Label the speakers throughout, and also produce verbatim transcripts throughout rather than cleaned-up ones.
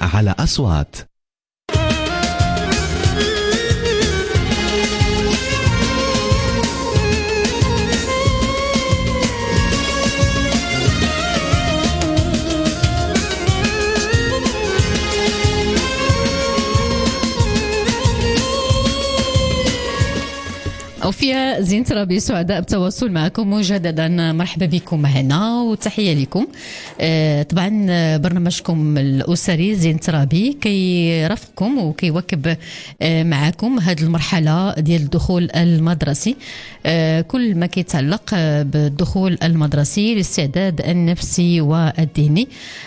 Speaker 1: على أصوات.
Speaker 2: وفيها زين ترابي سعداء بالتواصل معكم مجددا. مرحبا بكم معنا وتحية لكم. آه طبعا برنامجكم الأسري زين ترابي كيرافقكم وكيواكب آه معكم هذه المرحلة ديال الدخول المدرسي. آه كل ما كيتعلق بالدخول المدرسي، الاستعداد النفسي والذهني.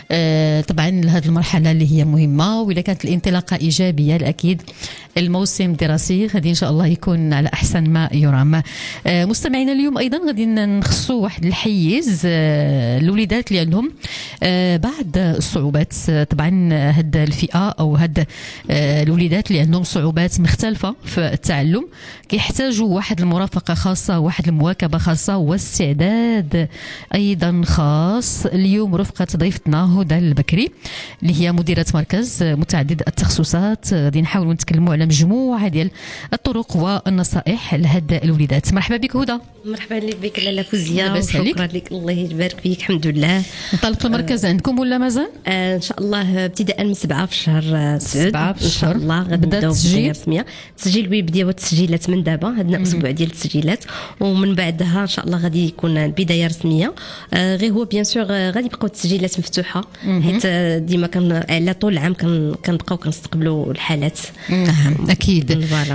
Speaker 2: آه طبعا هذه المرحلة اللي هي مهمة، وإذا كانت الانطلاقة إيجابية الأكيد الموسم الدراسي غادي إن شاء الله يكون على أحسن ما يرام. آه مستمعينا اليوم أيضا غادي نخصوا واحد الحيز آه الوليدات اللي عندهم آه بعض الصعوبات. آه طبعا هاد الفئة أو هاد آه الوليدات اللي عندهم صعوبات مختلفة في التعلم كيحتاجوا واحد المرافقة خاصة، واحد المواكبة خاصة، واستعداد أيضا خاص. اليوم رفقة ضيفتنا هدى البكري اللي هي مديرة مركز متعدد التخصصات. غادي نحاولوا نتكلموا على مجموعة ديال الطرق والنصائح لهاد الوليدات. مرحبا بك هدى.
Speaker 3: مرحبا بك لاله فوزيه، شكرا لك. الله يبارك فيك. الحمد لله.
Speaker 2: انطلق المركز آه عندكم ولا مازال؟
Speaker 3: آه ان شاء الله ابتداء من سبعة في الشهر سبعة
Speaker 2: في الشهر
Speaker 3: ان شاء الله غادي نبداو بالتسجيل رسميه. التسجيل بيبداو التسجيلات من دابا، عندنا اسبوع ديال التسجيلات، ومن بعدها ان شاء الله غادي يكون البدايه رسميه. آه غير هو بيان سور غادي يبقاو التسجيلات مفتوحه، حيت ديما كان على طول العام كنبقاو كنستقبلوا الحالات.
Speaker 2: نعم اكيد.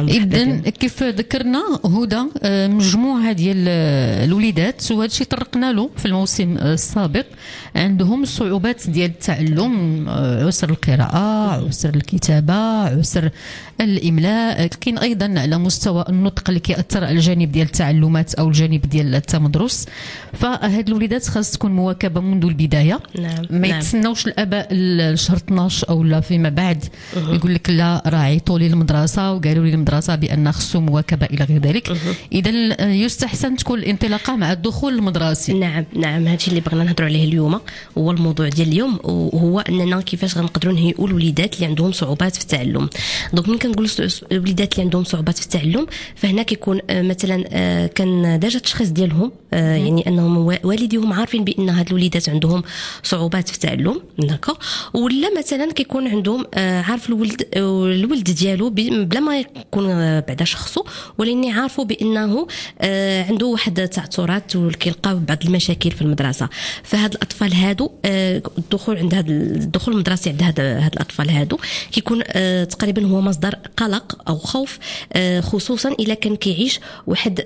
Speaker 2: اذا كيف ذكرنا هدى مجموعه ديال الوليدات، وهذا الشيء طرقنا له في الموسم السابق، عندهم صعوبات ديال التعلم، عسر القراءه، عسر الكتابه، عسر الاملاء. كاين ايضا على مستوى النطق اللي كيأثر على الجانب ديال التعلمات او الجانب ديال التمدرس. فهاد الوليدات خاص تكون مواكبه منذ البدايه.
Speaker 3: نعم.
Speaker 2: ما يتسناوش الاباء الشهر اثناش او لا فيما بعد يقول لك لا راه عيطوا لي المدرسه وقالوا لي المدرسه بان خصو مواكبه الى غير ذلك. اذا يستحسن تكون الانطلاقه مع الدخول المدرسي.
Speaker 3: نعم نعم هادشي اللي بغينا نهضروا عليه اليوم، هو الموضوع ديال اليوم، وهو اننا كيفاش غنقدروا نهيئوا الوليدات اللي عندهم صعوبات في التعلم. دونك ملي كنقولوا الوليدات اللي عندهم صعوبات في التعلم، فهنا كيكون مثلا كان ديجا التشخيص ديالهم، يعني انهم والديهم عارفين بان هاد الوليدات عندهم صعوبات في التعلم، داكوغ، ولا مثلا كيكون عندهم عارف الولد الولد ديالو بلا ما يكون بعدا شخصه، ولكن عارفوا بانه عنده واحد التعثرات وكيلقاو بعض المشاكل في المدرسه. فهاد الاطفال هادو الدخول عند هذا الدخول المدرسي عند هاد هاد الاطفال هادو كيكون تقريبا هو مصدر قلق او خوف، خصوصا الا كان كيعيش واحد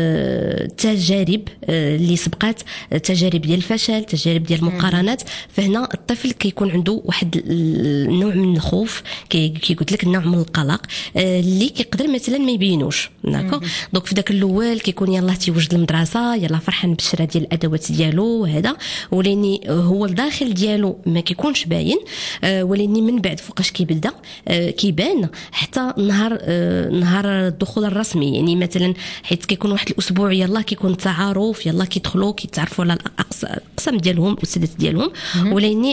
Speaker 3: التجارب اللي سبقات، تجارب ديال الفشل، تجارب ديال المقارنات. فهنا الطفل كيكون عنده واحد النوع من الخوف، كي قلت لك النوع من القلق اللي كيقدر مثلا ما يبينوش، داكوغ. دونك في داك الاول كيكون يلاه تيوجد المدرسه، يلاه فرحان بالشرا ديال الادوات ديالو وهذا، ولكن هو الداخل ديالو ما كيكونش باين، ولكن من بعد فوقاش كيبدا كيبان حتى نهار نهار الدخول الرسمي. يعني مثلا حيت كيكون واحد الاسبوع يلاه كيكون تعارف، يلاه كيدخلوا كيتعرفوا على الاقسام ديالهم الاستاذات ديالهم، ولكن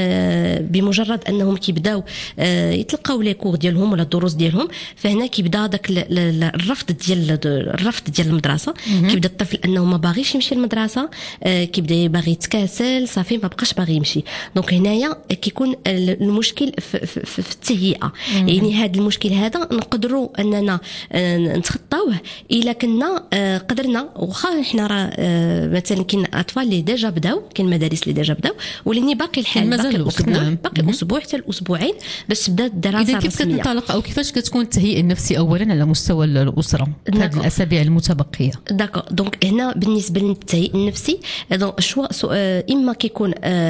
Speaker 3: بمجرد انهم كيبداو يتلقاو لي كور ديالهم ولا الدروس ديالهم، فهنا كيبدا داك الرفض ديال الرفض ديال المدرسه. كيبدا الطفل انه ما باغيش يمشي للمدرسه، كيبدا باغي يتكاسل، صافي ما بقاش باغي يمشي. دونك هنايا كيكون المشكل في, في, في, في التهيئه. يعني هذا المشكل هذا نقدروا اننا نتخطاوه الا كنا قدرنا، واخا حنا راه مثلا كاين اطفال اللي ديجا بداو، كاين مدارس اللي ديجا بداو، ولكن باقي الحال باقي الاسبوع نعم. باقي اسبوع حتى الاسبوعين باش تبدا الدراسه الرسميه.
Speaker 2: اذا كيف كتنطلق او كيفاش كتكون التهيئ النفسي اولا على مستوى الاسره هذه الاسابيع المتبقيه؟
Speaker 3: داكو. دونك هنا بالنسبه للتهيئ النفسي، دونك الشواء اما كيكون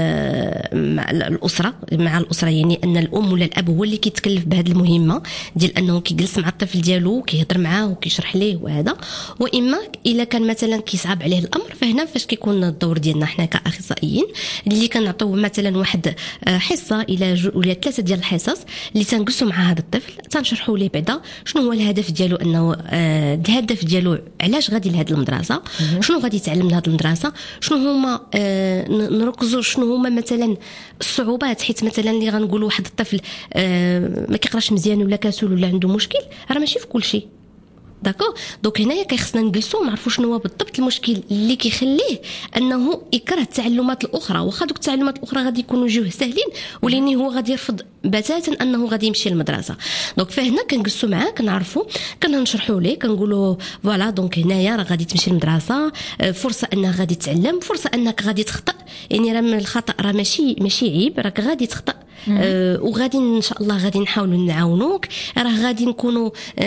Speaker 3: مع الاسره مع الاسره يعني ان الام ولا الاب هو اللي كيتكلف بهذه المهمه ديال انه كيجلس مع الطفل ديالو وكيهضر معاه وكيشرح ليه وهذا، واما الا كان مثلا كيصعب عليه الامر، فهنا فاش كيكون الدور ديالنا حنا كاخصائيين اللي كنعطيو مثلا واحد حصه الى ولا ثلاثه ديال الحصص اللي تنجلسوا مع هذا الطفل تنشرحوا ليه بعدا شنو هو الهدف ديالو انه الهدف ديالو علاش غادي لهاد المدرسه، شنو غادي يتعلم لهاد المدرسه، شنو هما آه نركزوا شنو هما مثلا الصعوبات. حيت مثلا اللي غنقولوا واحد الطفل آه ما كيقراش مزيان ولا كسول ولا عنده مشكل، راه ماشي في كل شيء. داكو دونك هنايا كيخصنا نجلسوا ونعرفوا شنو هو بالضبط المشكل اللي كيخليه انه يكره التعلمات الاخرى. واخا دوك التعلمات الاخرى غادي يكونوا جوه ساهلين، ولكن هو غادي يرفض بتاتا انه غادي يمشي للمدرسه. دونك فهنا كنجلسوا معاه كنعرفوا كنشرحوا ليه كنقولوا فوالا دونك هنايا راه غادي تمشي للمدرسه، فرصه انك غادي تتعلم، فرصه انك غادي تخطئ. يعني راه من الخطا راه ماشي ماشي عيب، راك غادي تخطئ آه وغادي ان شاء الله غادي نحاولوا نعاونوك. راه غادي نكونوا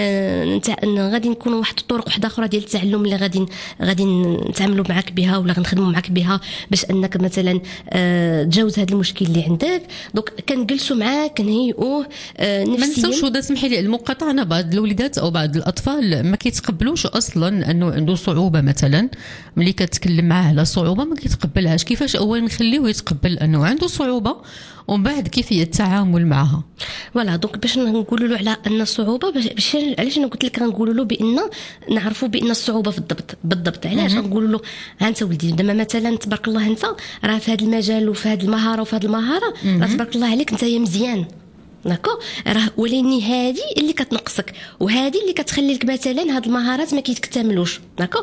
Speaker 3: آه غادي نكونوا واحد الطرق واحده اخرى ديال التعلم اللي غادي غادي نتعاملوا معك بها ولا غنخدموا معك بها باش انك مثلا آه تجاوز هذا المشكل اللي عندك. دونك كنجلسوا معاه كنهيئوه آه نفسيا.
Speaker 2: ما نساوش ودا سمحي لي المقاطعه، انا بعض الوليدات او بعض الاطفال ما كيتقبلوش اصلا انه عنده صعوبه. مثلا ملي كتكلم معاه على صعوبه ما كيتقبلهاش. كيفاش اولا نخليوه يتقبل انه عنده صعوبه ومن بعد كيفيه التعامل معها؟
Speaker 3: فوالا دونك باش نقولوا له على ان الصعوبه باش علاش انا قلت لك غنقولوا له بان نعرفوا بان الصعوبه في الضبط بالضبط. علاش غنقولوا له ها انت ولدي دابا مثلا تبارك الله انت راه في هذا المجال وفي هذه المهاره وفي هذه المهاره راه تبارك الله عليك انت يا مزيان داكو، راه ولكن هذه اللي كتنقصك وهذه اللي كتخلي لك مثلا هاد المهارات ما كيتكتملوش. داكو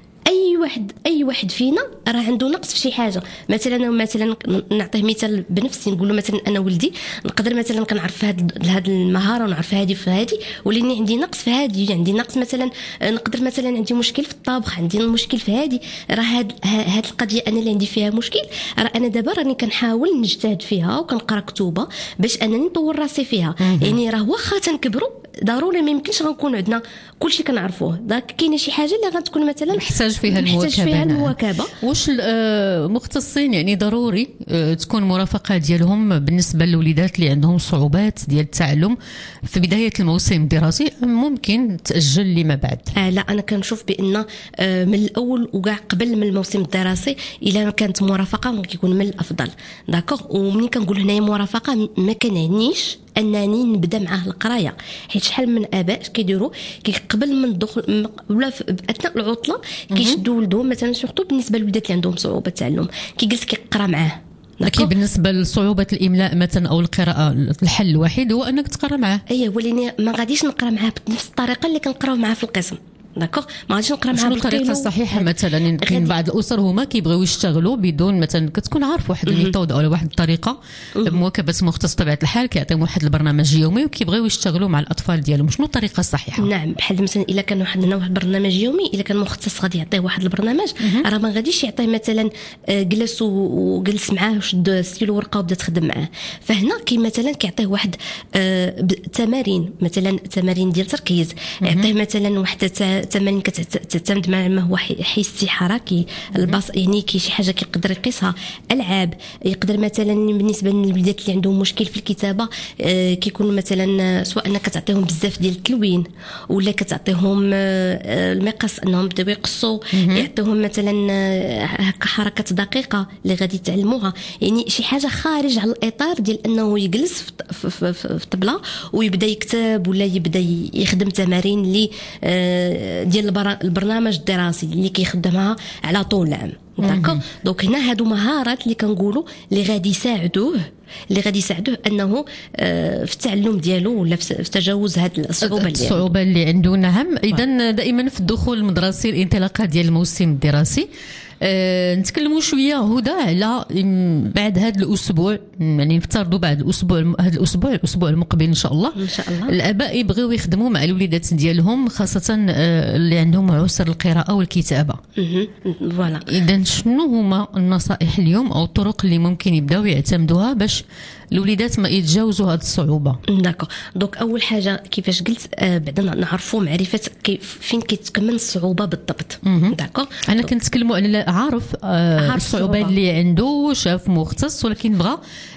Speaker 3: اي واحد اي واحد فينا راه عنده نقص في شي حاجه. مثلا مثلا نعطيه مثال بنفسي، نقول له مثلا انا ولدي نقدر مثلا كنعرف هاد هاد المهاره ونعرف هذه في هذه، ولكن عندي نقص في هذه، عندي نقص مثلا نقدر مثلا عندي مشكل في الطبخ، عندي مشكل في هذه. راه هاد هاد القضيه انا اللي عندي فيها مشكل، راه انا دابا راني كنحاول نجتهد فيها وكنقرا كتوبه باش انني نطور راسي فيها. يعني راه واخا تنكبروا ضروري ما يمكنش غنكون عندنا كلشي كنعرفوه. داك كاينه شي حاجه اللي غتكون مثلا
Speaker 2: محتاج فيها المواكبه.
Speaker 3: فيها المواكبه.
Speaker 2: واش المختصين يعني ضروري تكون مرافقه ديالهم بالنسبه للوليدات اللي عندهم صعوبات ديال التعلم في بدايه الموسم الدراسي، ممكن تاجل لما بعد؟
Speaker 3: آه لا انا كنشوف بان آه من الاول وكاع قبل من الموسم الدراسي الا كانت مرافقه كيكون من الافضل. داكوغ ومنين كنقول هنايا مرافقه ما كنعنيش انني نبدا معاه القرايه، حيت شحال من اباء كيديروا قبل من الدخول ولا اثناء العطله كيشدوا ولدهم مثلا سورتو بالنسبه للوليدات اللي عندهم صعوبه التعلم كيجلس كيقرا معاه.
Speaker 2: لكن بالنسبه لصعوبه الاملاء مثلا او القراءه الحل الوحيد هو انك تقرا معاه.
Speaker 3: اييه ولكن ما غاديش نقرا معاه بنفس الطريقه اللي كنقراو معاه في القسم. داكوغ ما غاديش نقرا معاه
Speaker 2: بالطريقه الصحيحه. مثلا كاين بعض الاسر هما كيبغيو يشتغلوا بدون مثلا كتكون عارف واحد الميثود او واحد الطريقه بمواكبه مختص طبيعه الحال، كيعطيهم واحد البرنامج يومي وكيبغيو يشتغلوا مع الاطفال ديالهم. شنو الطريقه الصحيحه؟
Speaker 3: نعم بحال مثلا الا كان واحد لنا واحد البرنامج يومي، الا كان مختص غادي يعطيه واحد البرنامج، راه ما غاديش يعطيه مثلا جلس وجلس معاه وشد ستيلو ورقه وبدا تخدم معاه. فهنا كاين مثلا كيعطيه واحد تمارين، مثلا تمارين ديال تركيز، يعطيه مثلا واحد تمارين تعتمد مع ما هو حس حركي البص، يعني كي شي حاجه كيقدر يقيسها. العاب يقدر مثلا بالنسبه للوليدات اللي عندهم مشكل في الكتابه آه كيكون مثلا سواء انك كتعطيهم بزاف ديال التلوين ولا كتعطيهم آه المقص انهم بداو يقصوا، يعطيهم مثلا هكا حركات دقيقه اللي غادي يتعلموها. يعني شي حاجه خارج على الاطار ديال انه يجلس في, في, في, في طبله ويبدا يكتب ولا يبدا يخدم تمارين اللي آه ديال البرنامج الدراسي اللي كيخدمها على طول العام. داكو دونك هنا هادو مهارات اللي كنقولوا اللي غادي يساعدوه اللي غادي يساعدوه انه في التعلم ديالو ولا في تجاوز هاد الصعوبه اللي
Speaker 2: الصعوبه اللي عنده. نعم اذا دائما في الدخول المدرسي الانطلاقه ديال الموسم الدراسي أه نتكلموا شويه هدى على بعد هذا الاسبوع، يعني نفترضوا بعد الاسبوع هذا الاسبوع الاسبوع المقبل ان شاء الله
Speaker 3: ان شاء الله
Speaker 2: الاباء يبغيو يخدموا مع الوليدات ديالهم خاصه اللي عندهم عسر القراءه والكتابه.
Speaker 3: فوالا
Speaker 2: اذا شنو هما النصائح اليوم او الطرق اللي ممكن يبداو يعتمدوها باش الوليدات ما يتجاوزوا هذه الصعوبه؟
Speaker 3: داكو دونك اول حاجه كيفاش قلت آه بعدا نعرفوا معرفه كيف فين كتكمن الصعوبه بالضبط. داكو
Speaker 2: انا كنتكلموا على عارف آه الصعوبه اللي عنده، شاف مختص ولكن بغى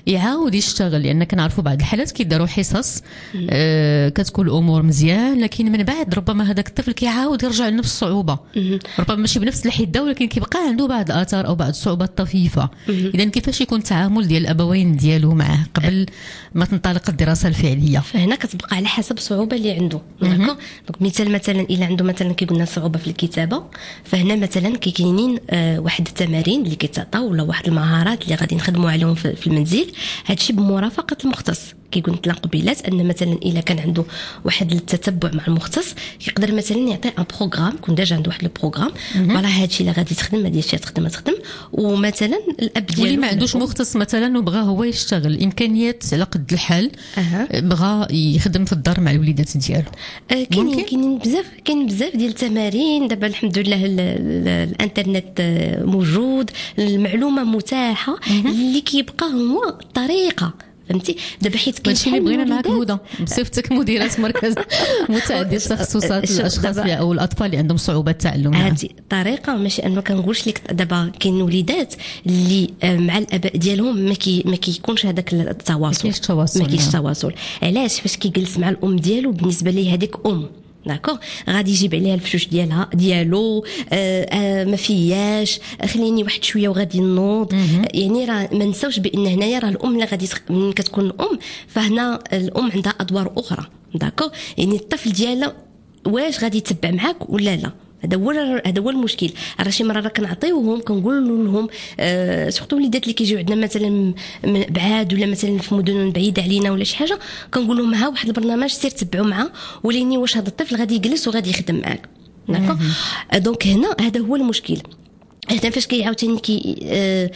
Speaker 2: يعاود يشتغل، لان كنعرفوا بعض الحالات كيداروا حصص آه كتكون الامور مزيان، لكن من بعد ربما هذاك الطفل كيعاود يرجع لنفس الصعوبه، ربما ماشي بنفس الحده ولكن كيبقى عنده بعض الاثار او بعض الصعوبات طفيفه. اذا كيفاش يكون التعامل ديال الابوين ديالو معه قبل ما تنطلق الدراسه الفعليه؟
Speaker 3: فهنا كتبقى على حسب الصعوبه اللي عنده. دونك مثال مثلا الا عنده مثلا كيقولنا صعوبه في الكتابه، فهنا مثلا كاينين آه واحد التمارين اللي كيتعطاو ولا واحد المهارات اللي غادي نخدموا عليهم في, في المنزل، هادشي بمرافقه المختص. كيقول لك قبيلات ان مثلا الا كان عنده واحد التتبع مع المختص يقدر مثلا يعطي ان بروغرام، كون ديجا عنده واحد البروغرام فوالا هادشي اللي غادي تخدم، هادي الشيء تخدم تخدم. ومثلا الاب ديالو
Speaker 2: واللي ما عندوش مختص مثلا وبغى هو يشتغل الامكانيات على قد الحال، أه. بغى يخدم في الدار مع الوليدات ديالو،
Speaker 3: آه كاينين كاينين بزاف كاين بزاف ديال التمارين. دابا الحمد لله الانترنت موجود، المعلومه متاحه، اللي كيبقى هو الطريقه. فهمتي دابا حيت كاين
Speaker 2: شي اللي بغينا معاك هدى بصفتك مديره مركز متعدد التخصصات للاشخاص او الاطفال اللي عندهم صعوبات التعلم.
Speaker 3: هذه طريقه، ماشي انه كنقولش لك دابا كاين وليدات اللي مع الاباء ديالهم ما كي ما كيكونش هذاك التواصل،
Speaker 2: ما كاينش تواصل
Speaker 3: ما كاينش تواصل. علاش؟ فاش كيجلس مع الام ديالو بالنسبه ليه هذيك ام داكوغ، غادي يجيب عليها الفشوش ديالها ديالو آه آه ما فياش، خليني واحد شويه وغادي نوض. يعني راه ما نساوش بان هنايا راه الام اللي غادي من كتكون الام، فهنا الام عندها ادوار اخرى داكوغ. يعني الطفل ديالها واش غادي يتبع معاك ولا لا، هذا هو هذا هو المشكل. راه شي مره راه كنعطيوهم كنقول لهم آه سورتو وليدات اللي كيجيو عندنا مثلا من بعاد ولا مثلا في مدن بعيده علينا ولا شي حاجه، كنقول لهم ها واحد البرنامج سير تبعوا معاه وليني واش هذا الطفل غادي يجلس وغادي يخدم معاك. داكوغ دونك هنا هذا هو المشكل. حتى فاش كيعاوتاني كي آه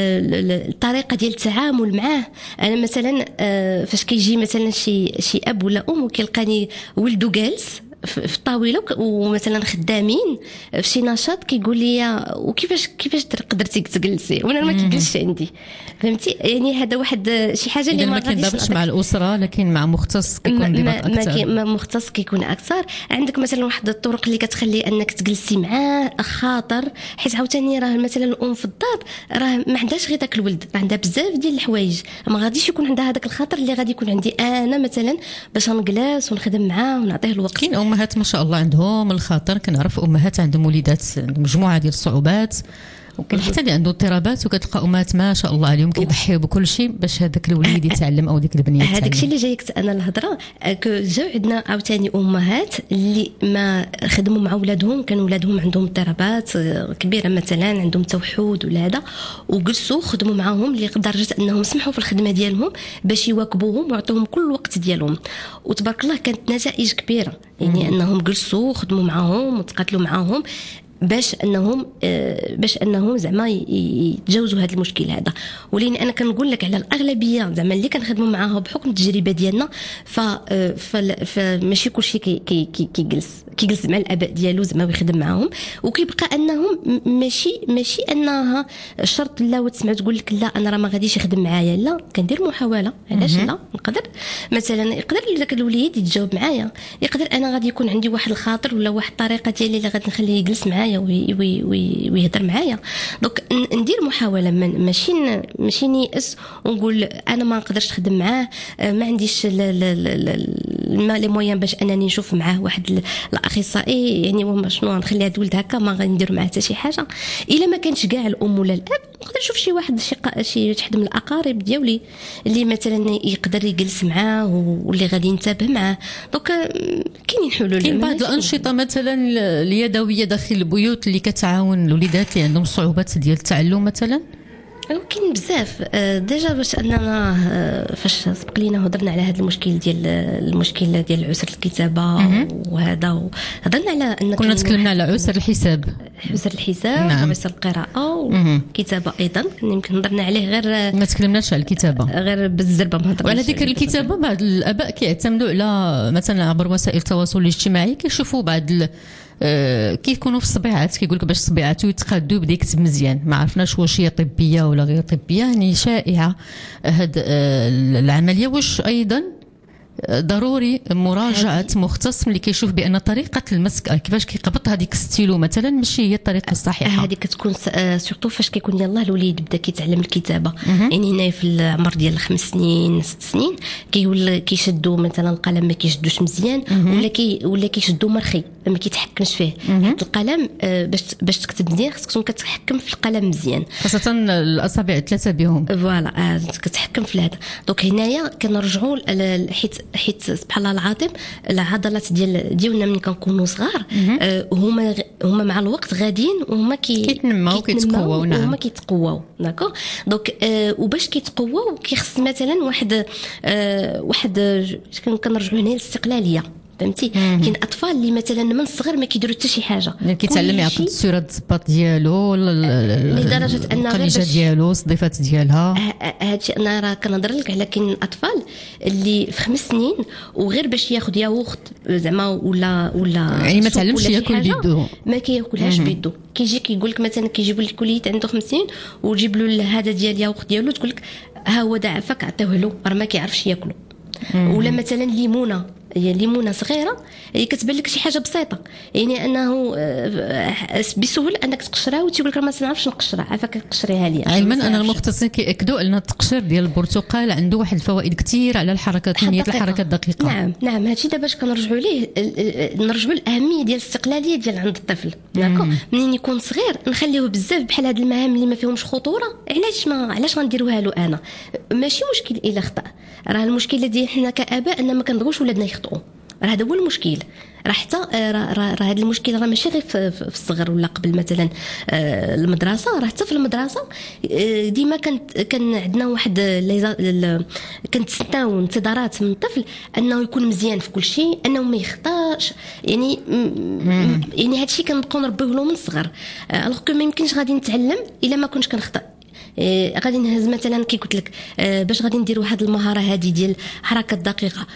Speaker 3: الطريقه ديال التعامل معاه، انا مثلا آه فاش كيجي مثلا شي شي اب ولا ام وكيلقاني ولده جالس في الطاوله ومثلا خدامين في شي نشاط، كيقول لي وكيفاش كيفاش قدرتي تجلسي وانا ما كيجلسش عندي. فهمتي يعني هذا واحد شي حاجه اللي ما
Speaker 2: كيدابش مع الاسره، لكن مع مختص كيكون انضباط اكثر.
Speaker 3: ما مختص كيكون اكثر. عندك مثلا واحد الطرق اللي كتخلي انك تجلسي معاه خاطر، حيت عاوتاني راه مثلا الام في الدار راه ما عندهاش غير داك الولد، عندها بزاف ديال الحوايج، ما غاديش يكون عندها هذاك الخاطر اللي غادي يكون عندي انا مثلا باش نجلس ونخدم معاه ونعطيه الوقت.
Speaker 2: كاين امهات ما شاء الله عندهم الخاطر، كنعرف امهات عندهم وليدات مجموعه ديال الصعوبات، وكاين حتى اللي عنده اضطرابات، وكتلقى امهات ما شاء الله عليهم كيضحيو بكل شيء باش هذاك الوليد يتعلم او ديك البنيه تتعلم.
Speaker 3: هذاك الشيء اللي جايك انا الهضره، جاو عندنا عاوتاني امهات اللي ما خدموا مع اولادهم، كانوا اولادهم عندهم اضطرابات كبيره مثلا عندهم توحد ولا هذا، وجلسوا خدموا معاهم لدرجه انهم سمحوا في الخدمه ديالهم باش يواكبوهم ويعطوهم كل الوقت ديالهم، وتبارك الله كانت نتائج كبيره. يعني انهم جلسوا خدموا معاهم وتقاتلوا معاهم باش انهم باش انهم زعما يتجاوزوا هذا المشكل هذا. ولين انا كنقول لك على الاغلبيه زعما اللي كنخدموا معاها بحكم التجربه ديالنا، ف فماشي كلشي كي كي كيجلس كيجلس مع الاباء ديالو زعما ويخدم معاهم، وكيبقى انهم ماشي ماشي انها شرط لا وتسمع تقول لك لا انا راه ما غاديش يخدم معايا، لا كندير محاوله. علاش لا؟ نقدر مثلا يقدر داك الوليد يتجاوب معايا، يقدر انا غادي يكون عندي واحد الخاطر ولا واحد الطريقه ديالي اللي غادي نخليه يجلس معايا ويهضر معايا. دونك ندير محاوله، ماشي ماشي نيأس ونقول انا ما نقدرش نخدم معاه، ما عنديش لي مويان باش انني نشوف معاه واحد الاخصائي، يعني شنو نخلي هاد الولد هكا ما غندير معاه حتى شي حاجه. الا ما كانش كاع الام ولا الاب، نقدر نشوف شي واحد شي شي حد من الاقارب ديالي اللي مثلا يقدر يجلس معاه واللي غادي ينتبه معاه. دونك كاينين حلول.
Speaker 2: كاين بعض الانشطه مثلا اليدويه داخل البيوت اللي كتعاون الوليدات اللي عندهم صعوبات ديال التعلم مثلا.
Speaker 3: كاين بزاف ديجا باش اننا فاش سبق لينا هضرنا على هذا المشكل ديال المشكل ديال عسر الكتابه وهذا، هضرنا على ان
Speaker 2: كنا تكلمنا على عسر الحساب
Speaker 3: عسر الحساب نعم. وعسر القراءه والكتابه ايضا يمكن هضرنا عليه، غير ما
Speaker 2: تكلمناش على الكتابه
Speaker 3: غير بالزربه ما هضرناش.
Speaker 2: وعلى ذكر الكتابه بعض الاباء كيعتمدوا على مثلا عبر وسائل التواصل الاجتماعي، كيشوفوا بعض أه كيكونوا في الصبيعات كيقول لك باش صبيعاتو يتقادوا بدا يكتب مزيان. ما عرفناش واش هي طبيه ولا غير طبيه، يعني شائعه هاد أه العمليه. واش ايضا ضروري مراجعه مختص اللي كيشوف بان طريقه المسك كيفاش كيقبط هذيك ستيلو مثلا ماشي هي الطريقه الصحيحه.
Speaker 3: هذه كتكون سورتو فاش كيكون يلاه الوليد بدا كيتعلم الكتابه، يعني هنا في العمر ديال الخمس سنين ست سنين كيولي كيشدوا مثلا القلم ما كيشدوش مزيان، ولا كي ولا كيشدوا مرخي ما كيتحكمش فيه. حيت القلم باش باش تكتب مزيان خصك تكون كتحكم في القلم مزيان،
Speaker 2: خاصه الاصابع الثلاثه بهم.
Speaker 3: فوالا كتحكم في هذا. دونك هنايا كنرجعوا حيت حيت سبحان الله العظيم العضلات ديال ديالنا ملي كنكونوا صغار هما هما مع الوقت غاديين وهما كي
Speaker 2: كيتنماو كيتقواو. نعم
Speaker 3: هما كيتقواو. داكوغ دونك وباش كيتقواو كيخص مثلا واحد واحد كنرجعوا هنا للاستقلاليه. فهمتي؟ كاين اطفال اللي مثلا من الصغر ما كيديروا حتى شي حاجه،
Speaker 2: اللي كيتعلم يعطي الصوره الزباط ديالو
Speaker 3: لدرجه ان
Speaker 2: القنيجه ديالو الصديفات ديالها.
Speaker 3: هادشي انا راه كنهضر لك على كاين اطفال اللي في خمس سنين وغير باش ياخذ ياغورت زعما ولا ولا
Speaker 2: يعني ما تعلمش ياكل بيدو،
Speaker 3: ما كياكلهاش بيدو. كيجي كيقول لك مثلا كيجيبوا لك وليد عنده خمس سنين وجيب له هذا ديال الياغورت ديالو تقول لك ها هو دا عفاك عطيوه له راه ما كيعرفش ياكلو. ولا مثلا ليمونه هي ليمونه صغيره هي كتبان لك شي حاجه بسيطه، يعني انه بسهوله انك تقشرها وتيقول لك ما نعرفش نقشرها عافاك قشريها لي.
Speaker 2: علما ان المختصين كياكدوا ان التقشير ديال البرتقال عنده واحد الفوائد كثير على الحركه كميه الحركه الدقيقه.
Speaker 3: نعم نعم هادشي دابا باش كنرجعوا ليه نرجعوا الاهميه ديال الاستقلاليه ديال عند الطفل. داكو منين يكون صغير نخليوه بزاف بحال هاد المهام اللي ما فيهمش خطوره. علاش ما علاش غنديروها له انا؟ ماشي مشكل الا خطا، راه المشكله ديال حنا كاباء ان ما كنبغيوش ولادنا يخطئوا. راه هذا هو المشكل. راه حتى راه هذا المشكل راه ماشي غير في الصغر ولا قبل مثلا المدرسه، راه حتى في المدرسه ديما كانت كان عندنا واحد كنتسناو انتظارات من الطفل انه يكون مزيان في كل شيء، انه ما يخطاش. يعني يعني هادشي كنبقاو نربيوه له من الصغر. الوغ كو ما يمكنش غادي نتعلم الا ما كنتش كنخطا. إيه غادي نهز مثلا كي قلت لك آه باش غادي نديروا هذه المهاره هذه ديال حركه دقيقه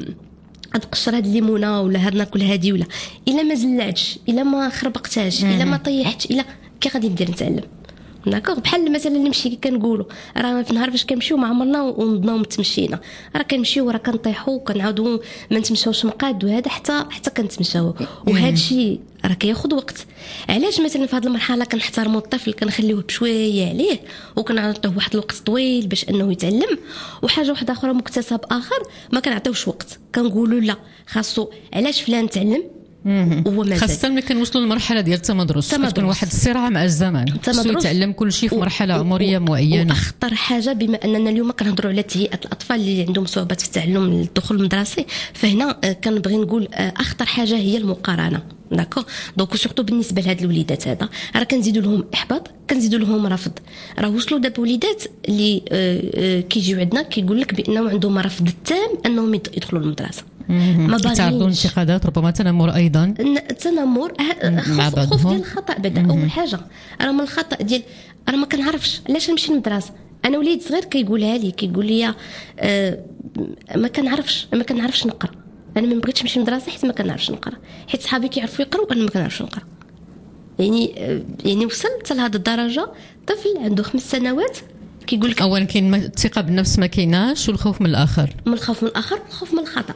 Speaker 3: تقشر هاد الليمونه ولا هاد ناكل هادي ولا الا ما زلعتش الا ما خربقتهاش الا ما طيحتش الا كي غادي ندير نتعلم. داكوغ بحال مثلا اللي نمشي كنقولوا راه في نهار باش كنمشيو ما عمرنا ونضناو متمشينا، راه كنمشيو راه كنطيحوا وكنعاودوا ما نتمشاوش مقاد وهذا حتى حتى كنتمشاو. وهذا الشيء راه كياخذ وقت. علاش مثلا في هذه المرحله كنحترموا الطفل كنخليوه بشويه عليه وكنعطيوه واحد الوقت طويل باش انه يتعلم. وحاجه واحده اخرى مكتسب اخر ما كنعطيوش وقت، كنقولوا لا خاصو علاش فلان تعلم
Speaker 2: هو مازال. خاصة ملي كنوصلوا للمرحلة ديال التمدرس كتكون واحد الصراع مع الزمن، خصو يتعلم كل شيء في مرحلة عمرية معينة.
Speaker 3: واخطر حاجة بما اننا اليوم كنهضروا على تهيئة الاطفال اللي عندهم صعوبات في التعلم الدخول المدرسي، فهنا كنبغي نقول اخطر حاجة هي المقارنة. داكو دونك سورتو بالنسبه لهاد الوليدات هذا راه كنزيدوا لهم احباط، كنزيدوا لهم رفض. راه وصلوا دابا وليدات اللي كيجيو عندنا كيقول لك بانه عندهم رفض التام انهم يدخلوا المدرسه.
Speaker 2: ما تعرضون انتقادات ربما تنمر ايضا
Speaker 3: تنمر خوف ديال الخطا. بدا اول حاجه راه من الخطا ديال انا ما كنعرفش علاش نمشي للمدرسه. انا وليد صغير كيقولها لي كيقول لي آه ما كنعرفش ما كنعرفش نقرا، انا ما بغيتش نمشي للمدرسه حيت ما كنعرفش نقرا، حيت صحابي كيعرفوا يقراوا وانا ما كنعرفش نقرا. يعني يعني وصلت لهذه الدرجه. طفل عنده خمس سنوات كيقول لك
Speaker 2: اولا كاين الثقه بالنفس ما كايناش والخوف من الاخر،
Speaker 3: من الخوف من الاخر والخوف من الخطا.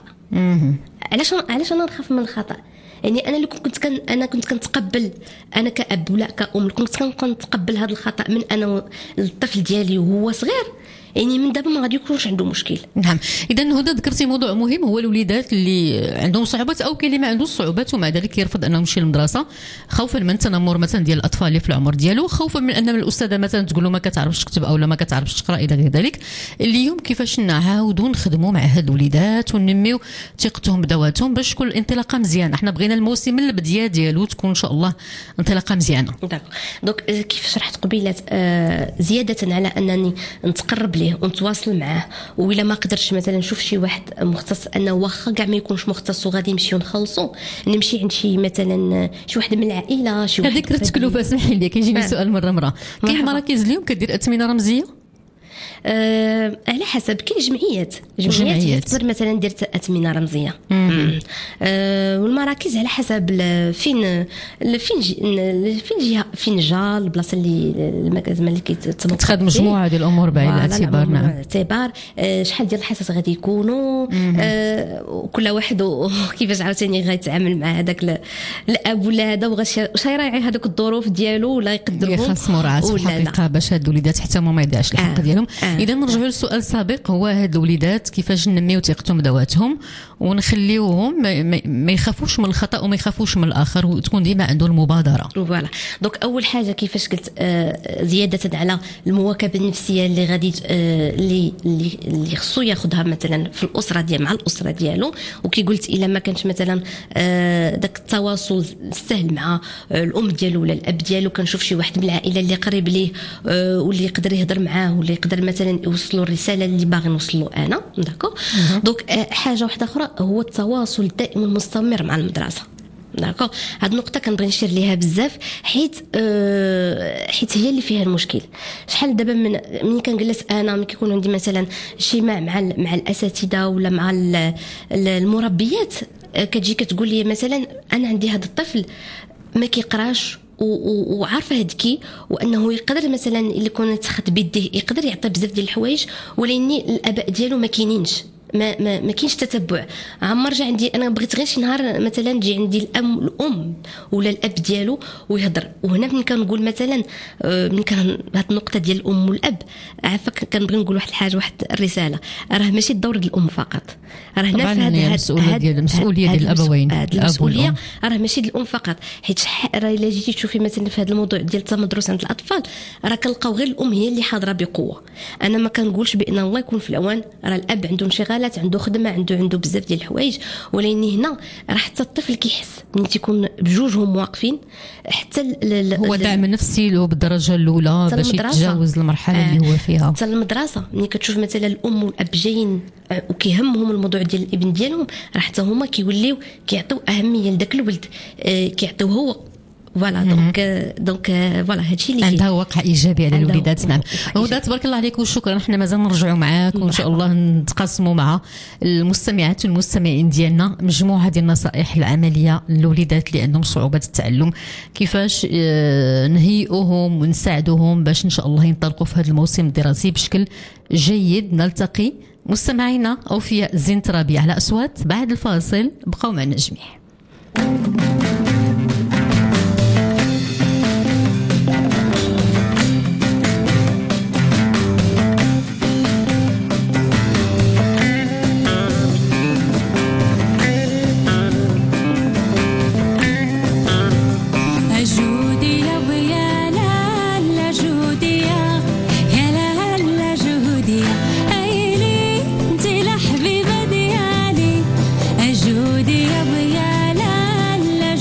Speaker 3: علاش علاش انا نخاف من الخطا؟ يعني انا اللي كنت كان انا كنت كنتقبل انا كأب ولا كأم كنت كنتقبل هذا الخطا من انا الطفل ديالي وهو صغير، يعني من دابا ما غادي يكونش عنده مشكل.
Speaker 2: نعم. اذا هدى ذكرتي موضوع مهم هو الوليدات اللي عندهم صعوبات او كاين اللي ما عندوش صعوبات ومع ذلك يرفض انه يمشي للمدرسه خوفا من تنمر مثلا ديال الاطفال اللي في العمر ديالو، خوفا من ان الاستاذه مثلا تقول له ما كتعرفش تكتب او لا ما كتعرفش تقرا الى غير ذلك. اليوم كيفاش نعاودوا نخدموا مع هاد الوليدات وننميو ثقتهم بذواتهم باش تكون الانطلاقه مزيانه؟ احنا بغينا الموسم البدايه ديالو تكون ان شاء الله انطلاقه مزيانه.
Speaker 3: دونك كيف شرحت قبيله آه زياده على انني نتقرب ليه ونتواصل معاه، وإلا ما قدرش مثلا نشوف شي واحد مختص انه واخا كاع ما يكونش مختص وغادي نمشيو نخلصوا نمشي عند شي مثلا شي واحد من العائله شي واحد.
Speaker 2: هذيك التكلفه اسمحي لي كيجيني سؤال مره مره كاين مراكز اليوم كدير اثمنه رمزيه
Speaker 3: آه على حسب. كاين جمعيات جمعيات تقدر مثلا دير اثمنه رمزيه. آه والمراكز على حسب فين فين فين جهه فين جا البلاصه اللي المكان اللي كيتم
Speaker 2: تخدم مجموعه ديال الامور بعين الاعتبار. نعم
Speaker 3: اعتبار آه شحال ديال الحصص غادي يكونوا، آه كل واحد وكيفاش عاوتاني غيتعامل مع هذاك الاب ولا هذا واش يراعي هذوك الظروف ديالو ولا يقدرهم.
Speaker 2: خاص مراعاه في الحقيقه باش هاد الوليدات حتى هما ما يضيعش الحق آه. ديالهم. آه. اذا نرجعوا للسؤال السابق، هو هاد الوليدات كيفاش ننميو ثقتهم بذواتهم ونخليوهم ما, ما يخافوش من الخطا وما يخافوش من الاخر وتكون ديما عنده المبادره.
Speaker 3: فوالا دونك اول حاجه كيفاش قلت آه زياده على المواكبه النفسيه اللي غادي آه اللي اللي خصو ياخذها مثلا في الاسره ديال مع الاسره ديالو. وكي قلت الا ما كانش مثلا آه داك التواصل السهل مع آه الام ديالو ولا الاب ديالو، كنشوف شي واحد من العائله اللي قريب ليه آه واللي يقدر يهضر معاه واللي يقدر مثلا يوصلوا الرساله اللي باغي نوصلوا انا. داكو دونك آه حاجه واحده اخرى هو التواصل الدائم والمستمر مع المدرسه. داكو هاد النقطه كنبغي نشير ليها بزاف حيت أه حيت هي اللي فيها المشكل. شحال دابا من ملي كنجلس انا ملي كيكون عندي مثلا اجتماع مع مع الاساتذه ولا مع المربيات، كتجي كتقول لي مثلا انا عندي هذا الطفل ما كيقراش وعارفه هذيكي وانه يقدر مثلا اللي كون يتخذ بيديه يقدر يعطي بزاف ديال الحوايج، ولكن الاباء ديالو ما كاينينش، ما ما ما كاينش تتبع. عمر جا عندي انا بغيت غير شي نهار مثلا تجي عندي الام الام ولا الاب ديالو ويهضر. وهنا ملي كنقول مثلا ملي كان هاد النقطه ديال الام والاب، عافاك كنبغي نقول واحد الحاجه واحد الرساله، راه ماشي الدور ديال الام فقط، راه هنا في هذا المسؤوليه ديال المسؤوليه ديال الابوين. المسؤوليه راه ماشي ديال الام فقط، حيت راه الا جيتي تشوفي مثلا في هذا الموضوع ديال التمدرس عند الاطفال راه كنلقاو غير الام هي اللي حاضره بقوه. انا ما كنقولش بان الله يكون في العوان، راه الاب عنده انشغالات عنده خدمه عنده عنده بزاف ديال الحوايج، ولكن هنا راه حتى الطفل كيحس ملي تيكون بجوجهم واقفين. حتى
Speaker 2: هو دعم نفسي له بالدرجه الاولى باش يتجاوز المرحله آه. اللي هو فيها. حتى
Speaker 3: المدرسه ملي كتشوف مثلا الام والاب جايين وكيهمهم الموضوع ديال الابن ديالهم، راه حتى هما كيوليو كيعطيو اهميه لذاك الولد، آه كيعطيوه هو فوالا. دونك دونك فوالا هادشي اللي
Speaker 2: عندها وقع ايجابي على الوليدات. نعم هدى تبارك الله عليك وشكرا. احنا مازال نرجعوا معاك وان شاء الله نتقاسموا مع المستمعات والمستمعين ديالنا مجموعه ديال النصائح العمليه للوليدات اللي عندهم صعوبات التعلم، كيفاش نهيئوهم ونساعدوهم باش ان شاء الله ينطلقوا في هذا الموسم الدراسي بشكل جيد. نلتقي مستمعينا اوفياء زينترابي على اصوات. بعد الفاصل بقوا معنا جميع.
Speaker 1: حبيبة ديالي أجودي يا بيالا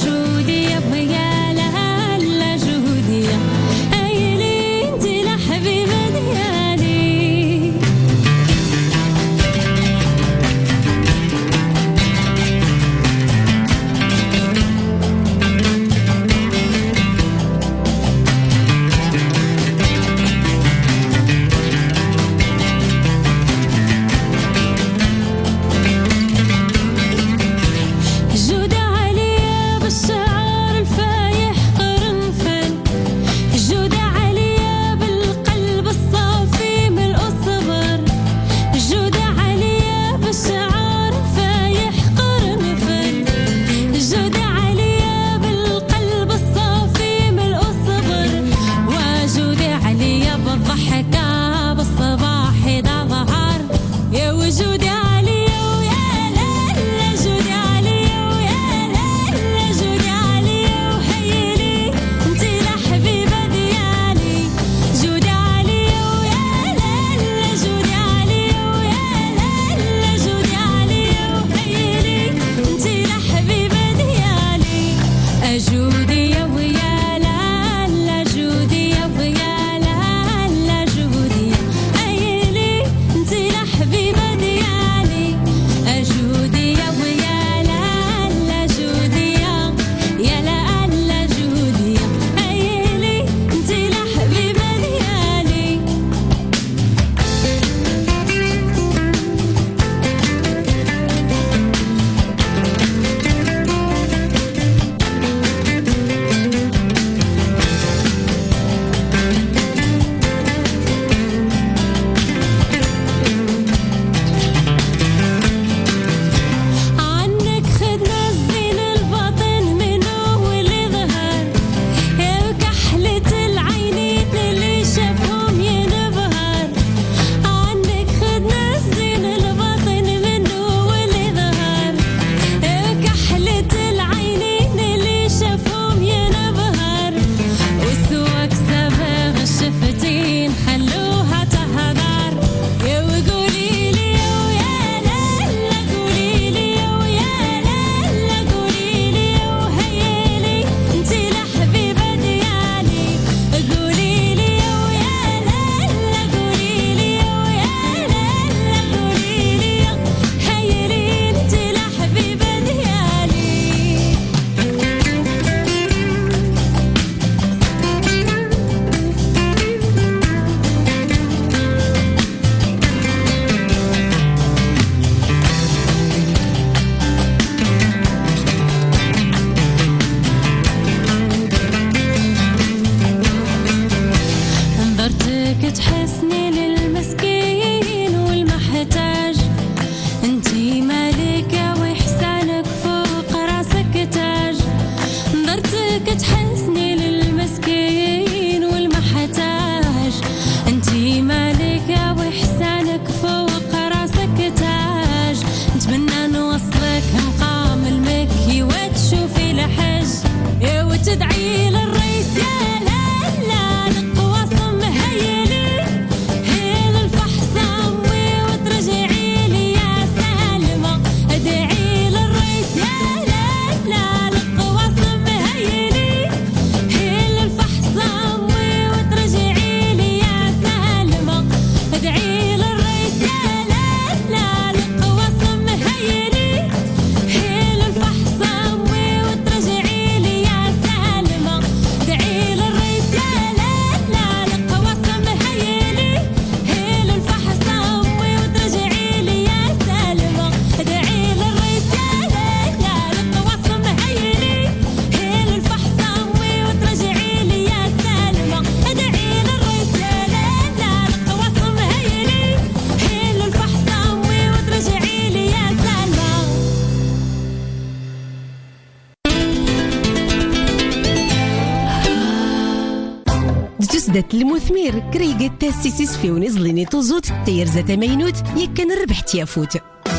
Speaker 1: تسدات المثمر كريقة تاسيسيس في ونزليني توزوت تيرزة مينوت يكن الربح تيافوت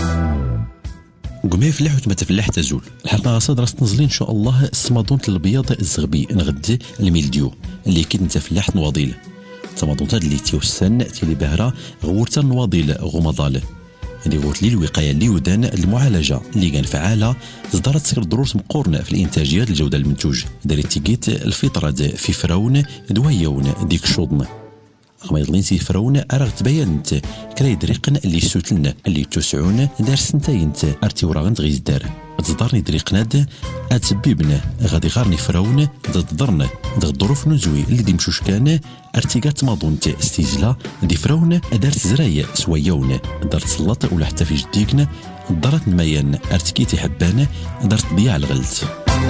Speaker 4: قمي فلاح وتما تفلاح تزول الحلقه غاصه راس تنزلي ان شاء الله الصمادون البياض الزغبي نغدي الميلديو اللي كي نتفلاح نواضيل الصمادون هاد اللي تيوسن تيلي بهرة غورتا نواضيل غمضال اللي غورت لي الوقايه اللي ودان المعالجه اللي كان فعاله صدرت سكر دروس مقورنه في الانتاجيه الجوده المنتوج دارت تيكيت الفطره في فراون دوايون ديك شوضنا ما يضلين سي فرعون أرغ تبينت كراي دريقن اللي سوتلنا اللي توسعون دار سنتاينت أرتي وراغنت غيز دار تزدارني دريقناد أتسبيبنا غادي غارني فرعون تضرنا دغ الظروف نزوي اللي دي مشوش كان ارتيقات ماضونت استيجلا دي فرعون دارت زرايا سويون دارت سلطة ولا حتى في جديقنا دارت الميان ارتكيتي حبانة دارت ضياع الغلت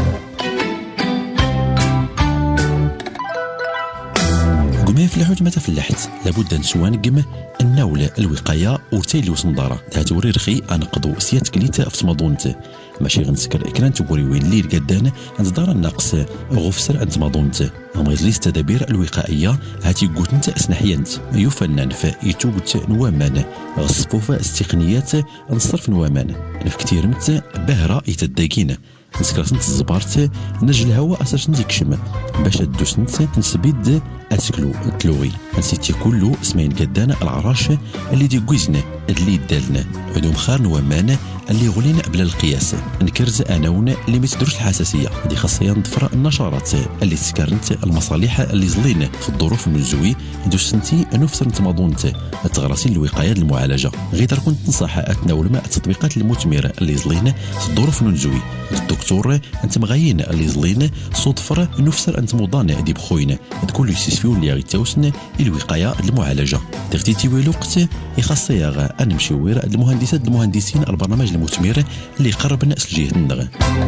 Speaker 4: قمي فلاحوت ما تفلحت لابد نسوانقم النولة الوقاية ورتيلي وسمدارة تاتوري رخي انقضو سيات كليتا في سماضونت ماشي غنسكر اكران تبوري وين ليل قدان انتظار النقص غفسر انت ماضونت اما يزليس التدابير الوقائية هاتي قوتنت اسنحيانت يفنن فايتوغت نوامان غصفوف استقنيات نصرف نوامان نفكتير مت بهرة يتداكين نسكرسنت الزبارت نجل الهواء اساس نزيكشم باش ادوسنت نسبيد اسكلو تلوغي نسيتي كله اسمين قدانا العراش اللي دي قويزنا اللي دالنا عدوم خار نوامان اللي غلينا بلا القياس نكرز اناون اللي ما تدرش الحساسيه دي خاصيه نضفر النشرات اللي تسكرنت المصالح اللي زلينا في الظروف النزوي دوسنتي نفسر نتماضونت تغرسين الوقايه المعالجه غير كنت تنصح اتناول مع التطبيقات المثمره اللي زلينا في الظروف النزوي الدكتور انت مغاين اللي زلينا صدفر نفسر انت مضان دي بخوينا تقول يسيسفيو اللي غيتاوسن الوقايه المعالجه تغتيتي وقت يخصيها ان مشوير المهندسات المهندسين البرنامج المثمر اللي قرب ناس الجهه النغ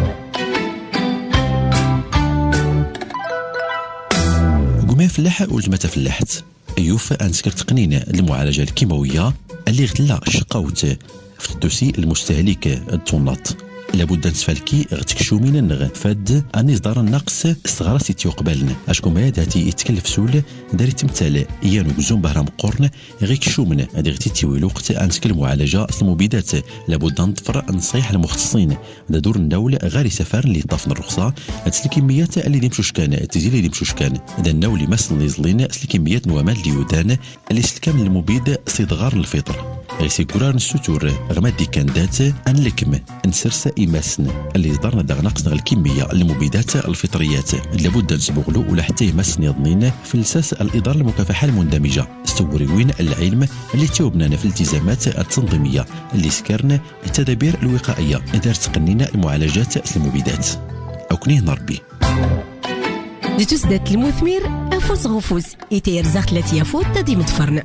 Speaker 4: قمي فلاح ولد ما تفلحت ايوف انسكر تقنين المعالجه الكيماويه اللي غتلا شقاوت في الدوسي المستهلك الطونات لابد نسفالكي غتكشو من النغ فاد اني صدار النقص صغار سيتي قبالنا اشكون ما داتي يتكلف سول داري تمثال يانو بزوم بهرام قرن غيكشو من هادي غتي تيوي وقت انسك المعالجه المبيدات لابد نطفر نصيح المختصين دا دور الدوله غير سفر اللي طاف الرخصه هاد الكميات اللي دي مشوش كان التزيل اللي مشوش كان دا النولي مثلا اللي زلين الكميات نوامال اللي يودان اللي سلكام المبيد صيدغار الفطر غيسي كوران السوتور غمادي كان دات انلكم نسرس إيماسن اللي يصدرنا داغ نقص الكمية المبيدات الفطريات لابد نسبغلو ولا حتى يمسن يضنين في الساس الإدارة المكافحة المندمجة استوري وين العلم اللي توبنا في الالتزامات التنظيمية اللي سكرنا التدابير الوقائية دار تقنينا المعالجات المبيدات أو كنيه نربي
Speaker 1: دي تسدات المثمر أفوس غفوس إتير زاخت التي يفوت تدي متفرن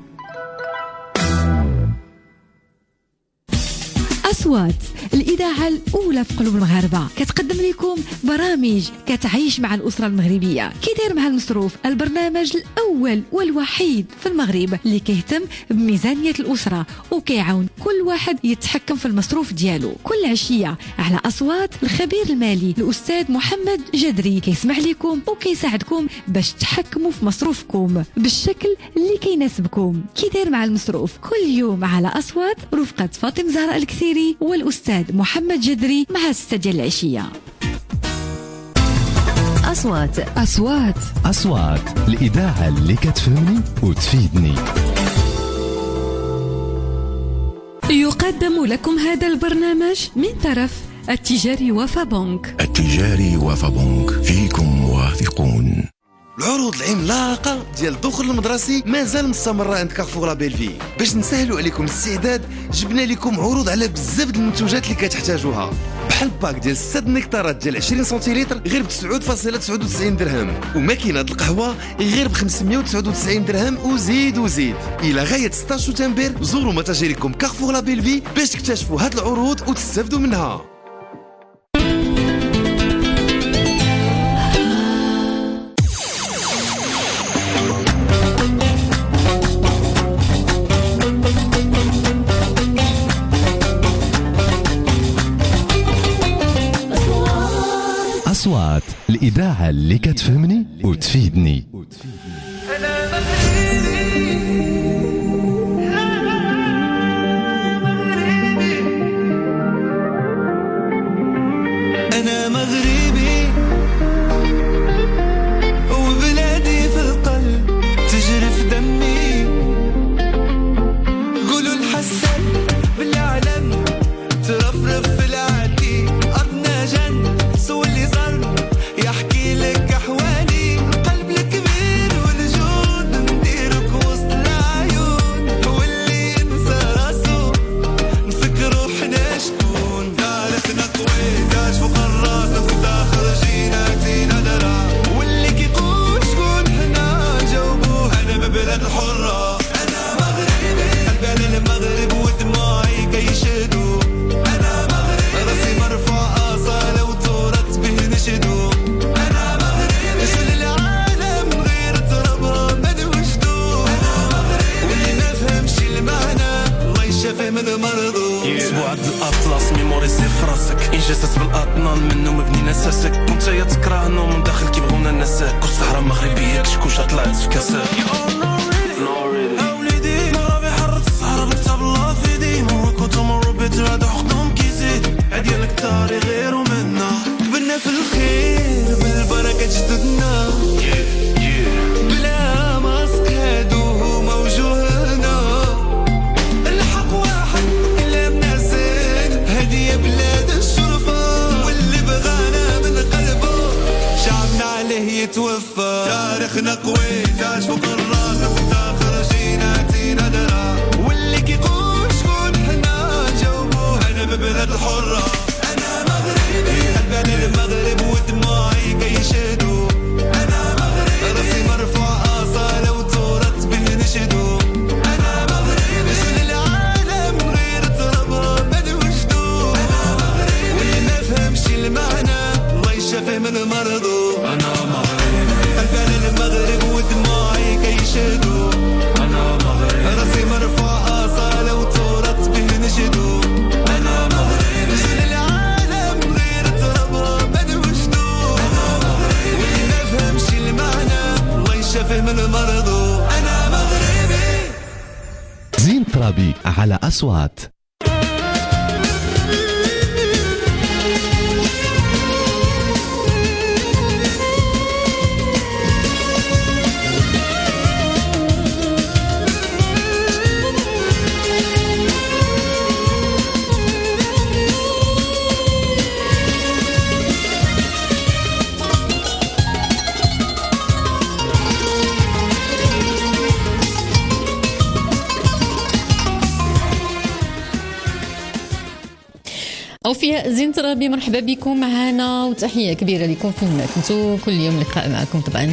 Speaker 1: أصوات الإذاعة الأولى في قلوب المغاربة كتقدم لكم برامج كتعيش مع الأسرة المغربية كيدير مع المصروف البرنامج الأول والوحيد في المغرب اللي كيهتم بميزانية الأسرة وكيعاون كل واحد يتحكم في المصروف ديالو كل عشية على أصوات الخبير المالي الأستاذ محمد جدري كيسمع لكم وكيساعدكم باش تحكموا في مصروفكم بالشكل اللي كيناسبكم كيدير مع المصروف كل يوم على أصوات رفقة فاطمة زهراء الكثيري والأستاذ محمد جدري مع ستة ديال العشية.
Speaker 2: أصوات
Speaker 5: أصوات أصوات الإذاعة اللي كتفهمني وتفيدني.
Speaker 6: يقدم لكم هذا البرنامج من طرف التجاري وفا بنك.
Speaker 7: التجاري وفا بنك فيكم واثقون.
Speaker 8: العروض العملاقه ديال الدخول المدرسي مازال مستمره عند كارفور لا بيلفي. باش نسهلوا عليكم الاستعداد جبنا لكم عروض على بزاف د المنتوجات اللي كتحتاجوها بحال باك ديال ستة نكتارات ديال عشرين سنتيلتر غير ب تسعة فاصلة تسعة وتسعين درهم وماكينه القهوه غير ب خمسمائة وتسعة وتسعين درهم وزيد وزيد. الى غايه ستة عشر شتنبر زوروا متاجركم كارفور لا بيلفي باش تكتشفوا هاد العروض وتستافدوا منها.
Speaker 5: أصوات الإذاعة اللي كتفهمني وتفيدني.
Speaker 9: أنا في راسك انجازات بالاطنان منه مبني اساسك كنت يا تكره نوم من داخل كيبغونا النساك كل صحراء مغربيه كشكون طلعت في كاسات اوليدي مغربي حرت الصحراء بالكتاب الله في يدي هو كنت مربي هذا حكم كيزيد عادي انا كتاري غير ومنا قبلنا في الخير بالبركه جددنا بلا ماسك هادو هما وجوهنا الحق واحد اللي بناسين هديه بلاد الشرفه واللي بغانا من قلبه شعبنا عليه يتوفى تاريخنا قوي تاج فوق الراس افتخر جينا تينا درا واللي كيقول شكون حنا جاوبوه انا ببلاد الحره انا مغربي قلبي المغرب ودموعي كيشهدوا انا مغربي راسي مرفوع اصاله وتورط به نشهدوا انا مغربي جل العالم غير تربها ما نوجدوا انا مغربي واللي ما فهمش المعنى الله يشافيه من مرضو انا مغربي قلبي المغرب ودموعي كيشهدوا انا مغربي راسي مرفوع اصاله وتورط به نشهدوا انا مغربي جل العالم غير تربها ما نوجدوا انا مغربي واللي ما فهمش المعنى الله يشافيه من مرضو انا مغربي.
Speaker 5: زين ترابي على أصوات.
Speaker 2: أوفياء زين ترابي مرحبا بكم معنا وتحية كبيرة لكم فيما كنتوا كل يوم لقاء معكم. طبعا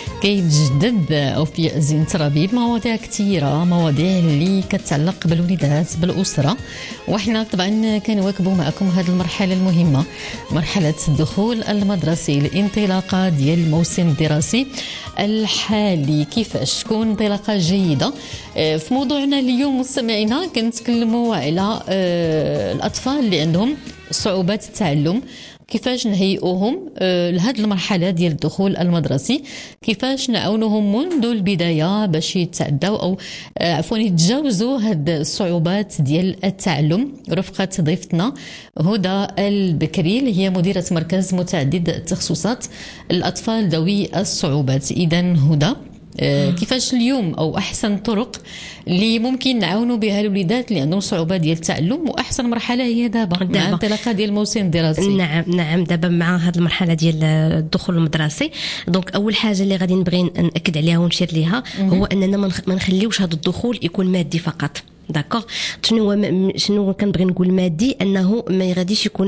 Speaker 2: كيتجدد أوفياء زين ترابي بمواضيع كثيرة، مواضيع اللي كتعلق بالوليدات بالأسرة، وإحنا طبعا كنواكبوا معكم هذه المرحلة المهمة، مرحلة الدخول المدرسي، الانطلاقة ديال الموسم الدراسي الحالي. كيفاش تكون انطلاقة جيدة؟ في موضوعنا اليوم مستمعينا كنتكلموا على الأطفال اللي عندهم صعوبات التعلم، كيفاش نهيئوهم لهذه المرحلة ديال الدخول المدرسي، كيفاش نعاونوهم منذ البداية باش يتعداو أو عفوا يتجاوزوا هذه الصعوبات ديال التعلم. رفقة ضيفتنا هدى البكري اللي هي مديرة مركز متعدد التخصصات الأطفال ذوي الصعوبات. إذن هدى، كيفاش اليوم او احسن طرق اللي ممكن نعاونوا بها الوليدات اللي عندهم صعوبات ديال التعلم، واحسن مرحله هي دابا مع انطلاقه ديال الموسم الدراسي؟
Speaker 3: نعم نعم دابا مع هذه المرحله ديال الدخول المدرسي. دونك اول حاجه اللي غادي نبغي ناكد عليها ونشير ليها هو اننا ما نخليوش هذا الدخول يكون مادي فقط. داكوغ، شنو هو شنو كنبغي نقول مادي؟ انه ما غاديش يكون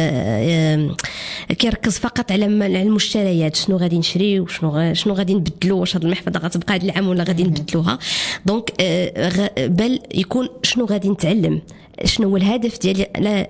Speaker 3: آآ آآ كيركز فقط على المشتريات، شنو غادي نشري وشنو شنو غادي نبدلو، واش هاد المحفظه غتبقى هاد العام ولا غادي نبدلوها. دونك بل يكون شنو غادي نتعلم، شنو هو الهدف ديالي،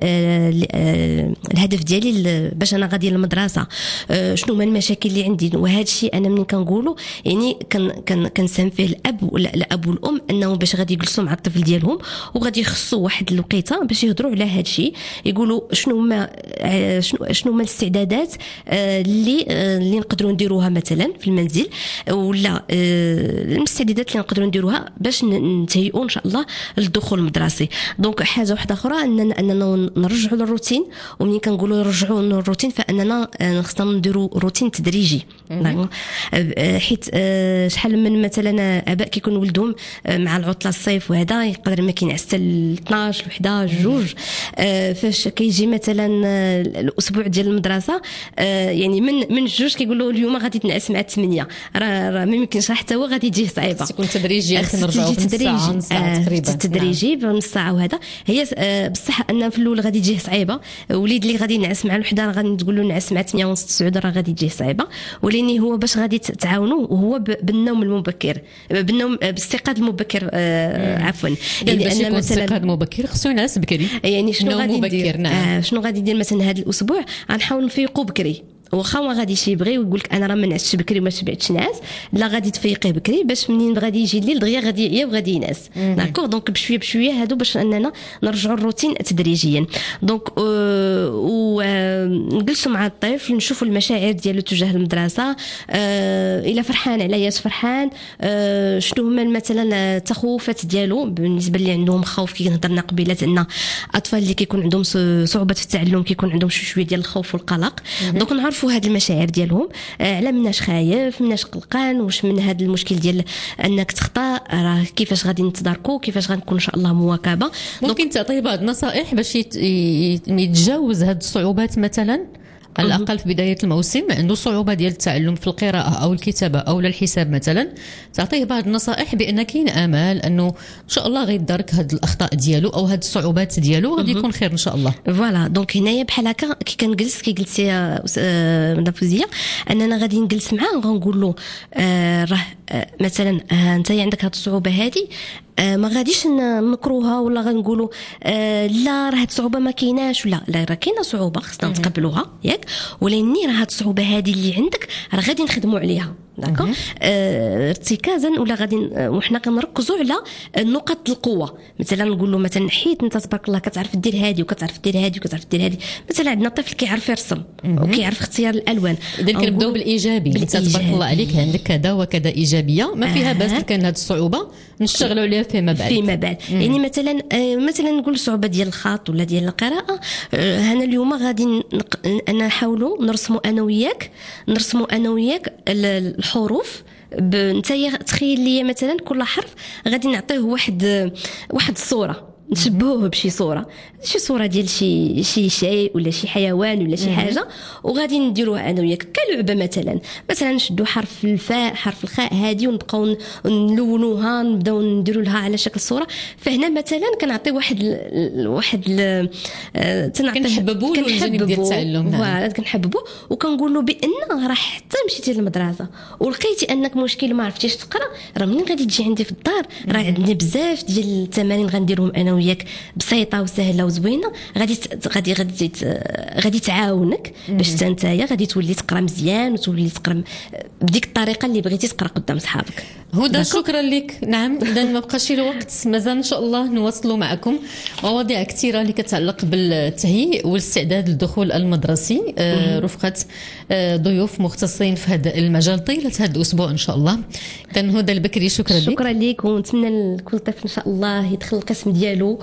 Speaker 3: الهدف ديالي باش انا غادي للمدرسه، شنو هما المشاكل اللي عندي. وهذا الشيء انا ملي كنقولوا يعني كن كنسهم فيه الاب ولا الاب والام انهم باش غادي يجلسوا مع الطفل ديالهم وغادي يخصوا واحد الوقيته باش يهضروا على هذا الشيء، يقولوا شنو هما شنو شنو هما الاستعدادات اللي اللي نقدروا نديروها مثلا في المنزل، ولا المستعدات اللي نقدروا نديروها باش نتهيئوا ان شاء الله للدخول المدرسي. دونك حاجه واحده اخرى اننا اننا نرجعوا للروتين، ومنين كنقولوا نرجعوا للروتين فاننا خصنا نديروا روتين تدريجي، حيت شحال من مثلا اباء كيكون ولدهم مع العطله الصيف وهذا يقدر ما كينعس حتى ل اثناش احد عشر جوج، فاش كيجي مثلا الاسبوع ديال المدرسه يعني من من جوج كيقولوا اليوم غادي تنعس مع ثمانية، راه راه ما يمكنش حتى هو غادي يجيه صعيبه.
Speaker 2: تكون تدريجي، نرجعوا بنص ساعه نص ساعه تقريبا
Speaker 3: تدريجي بنص ساعه. وهذا هي بصح ان في الاول غادي تجيه صعيبه، وليد اللي غادي ينعس مع الوحده راه غادي تقول له نعس مع ثمانية ونص تسعود راه غادي تجيه صعيبه. ولكن هو باش غادي تعاونوا وهو بالنوم المبكر، بالنوم بالاستيقاظ المبكر آه عفوا
Speaker 2: يعني ان مثلا الاستيقاظ المبكر خصو ينعس بكري،
Speaker 3: يعني شنو غادي ندير؟
Speaker 2: نعم.
Speaker 3: آه شنو غادي ندير مثلا هذا الاسبوع غنحاول نفيقوا بكري واخا ما غاديش يبغي ويقول لك انا راه ما نعستش بكري وما شبعتش نعاس، لا غادي تفيقيه بكري باش منين غادي يجي الليل دغيا غادي يعيا وغادي ينعس. داكوغ دونك بشويه بشويه هادو باش اننا نرجعوا الروتين تدريجيا. دونك أه ونجلسوا مع الطفل نشوفوا المشاعر ديالو تجاه المدرسه، أه الا فرحان علاش فرحان، أه شنو هما مثلا التخوفات ديالو بالنسبه اللي عندهم خوف. كي هضرنا قبيله ان اطفال اللي كيكون عندهم صعوبات في التعلم كيكون عندهم شويه ديال الخوف والقلق. دونك نعرفوا هاد المشاعر ديالهم، على مناش خايف مناش قلقان، واش من هذا المشكل ديال انك تخطا راه كيفاش غادي نتداركوا، كيفاش غنكون ان شاء الله مواكبه.
Speaker 2: ممكن تعطيه بعض النصائح باش يتجاوز هاد الصعوبات مثلا على الأقل في بداية الموسم عنده صعوبة ديال التعلم في القراءة أو الكتابة أو الحساب مثلا، تعطيه بعض النصائح بأن كاين آمال أنه إن شاء الله غيدارك هاد الأخطاء ديالو أو هاد الصعوبات ديالو غادي يكون خير إن شاء الله.
Speaker 3: فوالا دونك هنايا بحال هكا كي كنجلس كي قلتي مدام فوزية أننا غادي نجلس معاه وغنقول له آه راه آه مثلا آه أنت عندك هاد الصعوبة هادي، آه ما غاديش نكروها ولا غنقولوا آه لا راه هاد الصعوبه ما كايناش، ولا لا راه كاينه صعوبه خصنا نتقبلوها ياك، ولكن راه هاد الصعوبه هذه اللي عندك راه غادي نخدموا عليها. داكو آه ارتكازا ولا غادي وحنا كنركزوا على نقاط القوه. مثلا نقول له مثلا حيت انت تبارك الله كتعرف دير هذه وكتعرف دير هذه وكتعرف دير هذه. مثلا عندنا طفل كيعرف يرسم وكيعرف اختيار الالوان،
Speaker 2: اذا كنبداو بالايجابي. انت تبارك الله عليك عندك كذا وكذا ايجابيه ما فيها باس. كان هذه الصعوبه نشتغلوا عليها فيما بعد
Speaker 3: فيما بعد يعني مثلا آه مثلا نقول صعوبه ديال الخط ولا ديال القراءه. آه هنا اليوم غادي انا نحاولوا نرسموا انا وياك نرسموا انا وياك الحروف. نتايا تخيل لي مثلا كل حرف غادي نعطيه واحد واحد الصوره نشبهوه بشي صوره شي صوره ديال شي شي شيء ولا شي حيوان ولا شي حاجه، وغادي نديروها انا وياك كلعبه. مثلا مثلا نشدوا حرف الفاء حرف الخاء هذه ونبقاو نلونوها نبداو نديروا لها على شكل صوره. فهنا مثلا كنعطي واحد ال واحد
Speaker 2: تنعطي كنحببوا له الجانب ديال التعلم.
Speaker 3: فوالا كنحببوا وكنقول له بان راه حتى مشيتي للمدرسه ولقيتي انك مشكل ما عرفتيش تقرا، راه منين غادي تجي عندي في الدار راه عندنا بزاف ديال التمارين غنديرهم انا وياك بسيطه وسهله وزوينه غادي غادي غادي غادي تعاونك باش نتايا غادي تولي تقرا مزيان وتولي تقرا بديك الطريقه اللي بغيتي تقرا قدام صحابك.
Speaker 2: هدى شكرا لك. نعم اذا ما بقاش الوقت، مازال ان شاء الله نواصلوا معكم مواضيع كثيره اللي كتعلق بالتهيئ والاستعداد للدخول المدرسي آه رفقه آه ضيوف مختصين في هذا المجال طيله هذا الاسبوع ان شاء الله. اذا هدى البكري شكرا لك.
Speaker 3: شكرا لك ونتمنى لكل طفل ان شاء الله يدخل القسم ديالو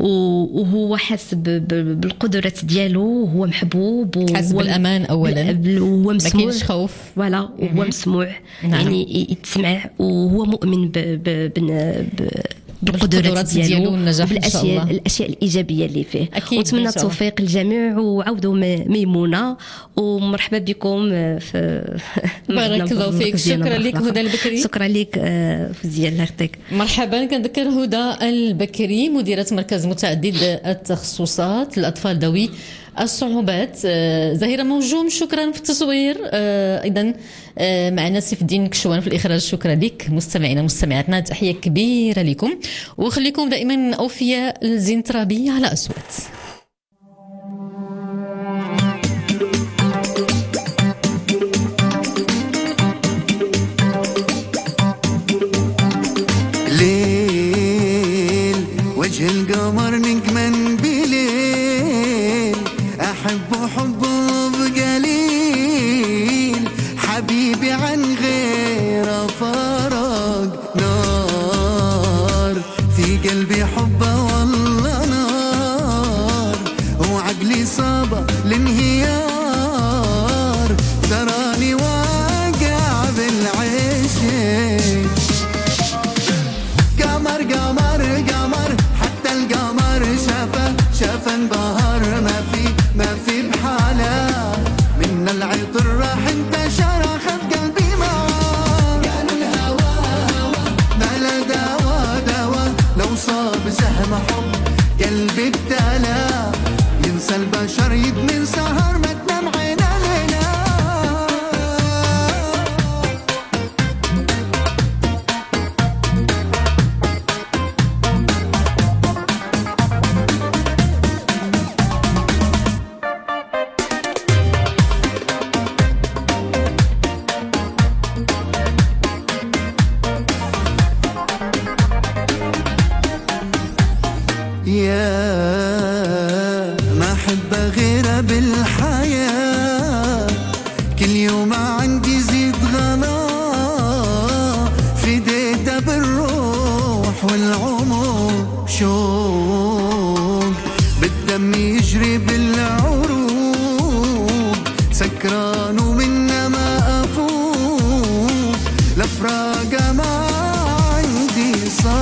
Speaker 3: وهو حاسس بالقدرات ديالو وهو محبوب
Speaker 2: حاسس بالامان اولا
Speaker 3: وهو مسموع
Speaker 2: ما كاينش خوف
Speaker 3: فوالا وهو مسموع. نعم. يعني يتسمع وهو مؤمن ب ب ب بالقدرات ديالو والنجاح ان شاء الله الاشياء الايجابيه اللي فيه. ونتمنى التوفيق للجميع وعودوا ميمونه ومرحبا بكم في
Speaker 2: بارك الله فيك. شكرا لك هدى البكري.
Speaker 3: شكرا لك فوزيه الله يعطيك.
Speaker 2: مرحبا. كنذكر هدى البكري مديره مركز متعدد التخصصات للاطفال ذوي الصعوبات. زهيرة موجوم شكرا في التصوير. ايضا معنا سيف الدين كشوان في الاخراج. شكرا لك. مستمعينا مستمعاتنا تحيه كبيره لكم وخليكم دائما اوفياء لزين ترابي على اصوات.
Speaker 9: ليل وجه القمر نكمن بليل أحب حبه بقليل حبيبي عن غير فرق نار في قلبي حبه والله نار وعقلي صابه الانهيار تراني واقع بالعشق قمر قمر قمر حتى القمر شافه شافه انبهر ما في ما في بحاله من العطر راح انتشر اخذ قلبي معاه قالوا الهوى هوى ما له دوا دوا لو صاب سهم حب قلبي ابتلى ينسى البشر يدمن سهر ما تنام عينه ليله. بالحياة كل يوم عندي زيد غلا فديتها بالروح والعمر شوق بالدم يجري بالعروق سكران ومنا ما أفوق لفراقة ما عندي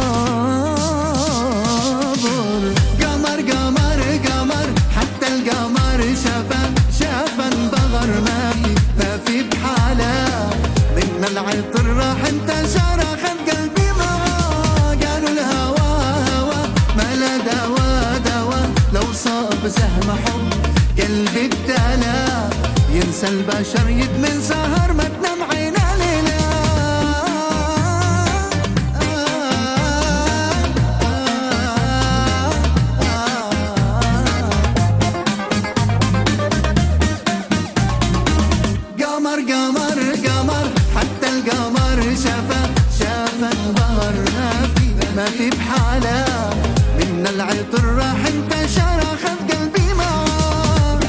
Speaker 9: صبر قمر قمر قمر حتى القمر شافن شافن بغر ما في ما في بحالة من العطر راح انتشر أخذ قلبي معاه قالوا الهوى هوى ما لا دوا دوا لو صاب سهم حب قلبي ابتلى ينسى البشر يدمن سهر ما تنام عينه ليلة قمر قمر قمر حتى القمر شافه شافه بهر ما في ما في بحاله من العطر راح انتشر اخذ قلبي معاه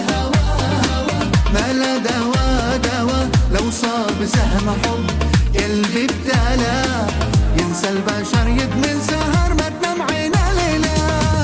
Speaker 9: ما لا دوا دوا لو صاب سهم حب قلبي ابتلى ينسى البشر يدمن سهر ما تنام عينه ليلة.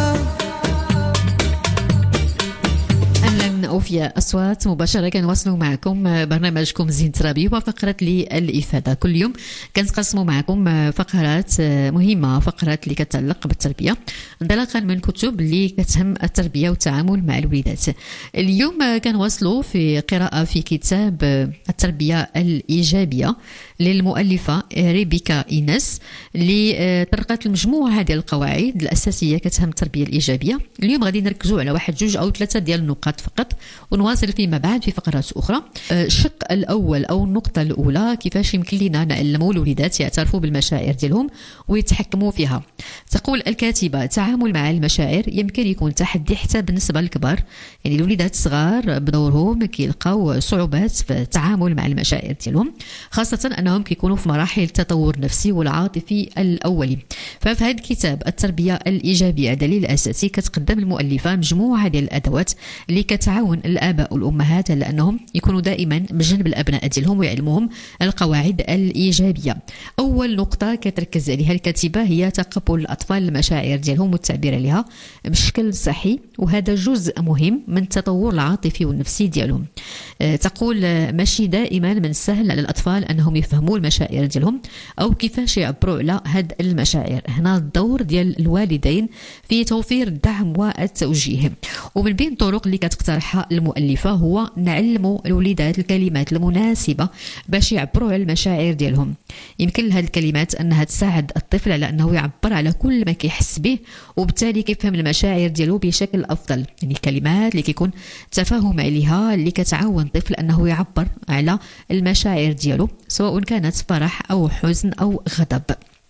Speaker 2: أهلا أوفياء أصوات مباشرة كنواصلوا معكم برنامجكم زين ترابي وفقرة للإفادة. كل يوم كنقسموا معكم فقرات مهمة، فقرات اللي كتعلق بالتربية انطلاقا من كتب اللي كتهم التربية والتعامل مع الوليدات. اليوم كنواصلوا في قراءة في كتاب التربية الإيجابية للمؤلفة ريبيكا إيناس اللي طرقت المجموعة ديال القواعد الأساسية كتهم التربية الإيجابية. اليوم غادي نركزوا على واحد جوج أو ثلاثة ديال النقاط فقط ونواصل فيما بعد في فقرات أخرى. الشق الأول أو النقطة الأولى كيفاش يمكن لنا نعلموا الوليدات يعترفوا بالمشاعر ديالهم ويتحكموا فيها. تقول الكاتبة التعامل مع المشاعر يمكن يكون تحدي حتى بالنسبة للكبار، يعني الوليدات الصغار بدورهم كيلقاو صعوبات في التعامل مع المشاعر ديالهم، خاصة أنهم كيكونوا في مراحل التطور النفسي والعاطفي الأولي. ففي هذا الكتاب التربية الإيجابية دليل أساسي كتقدم المؤلفة مجموعة ديال الأدوات اللي كتعاون الآباء والأمهات على أنهم يكونوا دائما بجنب الأبناء ديالهم ويعلموهم القواعد الإيجابية. أول نقطة كتركز عليها الكاتبة هي تقبل الأطفال المشاعر ديالهم والتعبير عليها بشكل صحي، وهذا جزء مهم من التطور العاطفي والنفسي ديالهم. أه تقول ماشي دائما من السهل على الأطفال أنهم يفهموا المشاعر ديالهم أو كيفاش يعبروا على هاد المشاعر. هنا الدور ديال الوالدين في توفير الدعم والتوجيه، ومن بين الطرق اللي كتقترحها المؤلفة هو نعلموا الوليدات الكلمات المناسبة باش يعبروا على المشاعر ديالهم. يمكن لهذه الكلمات أنها تساعد الطفل على أنه يعبر على كل ما كيحس به وبالتالي كيفهم المشاعر ديالو بشكل أفضل. يعني الكلمات اللي كيكون تفاهم عليها اللي كتعاون الطفل أنه يعبر على المشاعر ديالو سواء كانت فرح أو حزن أو غضب.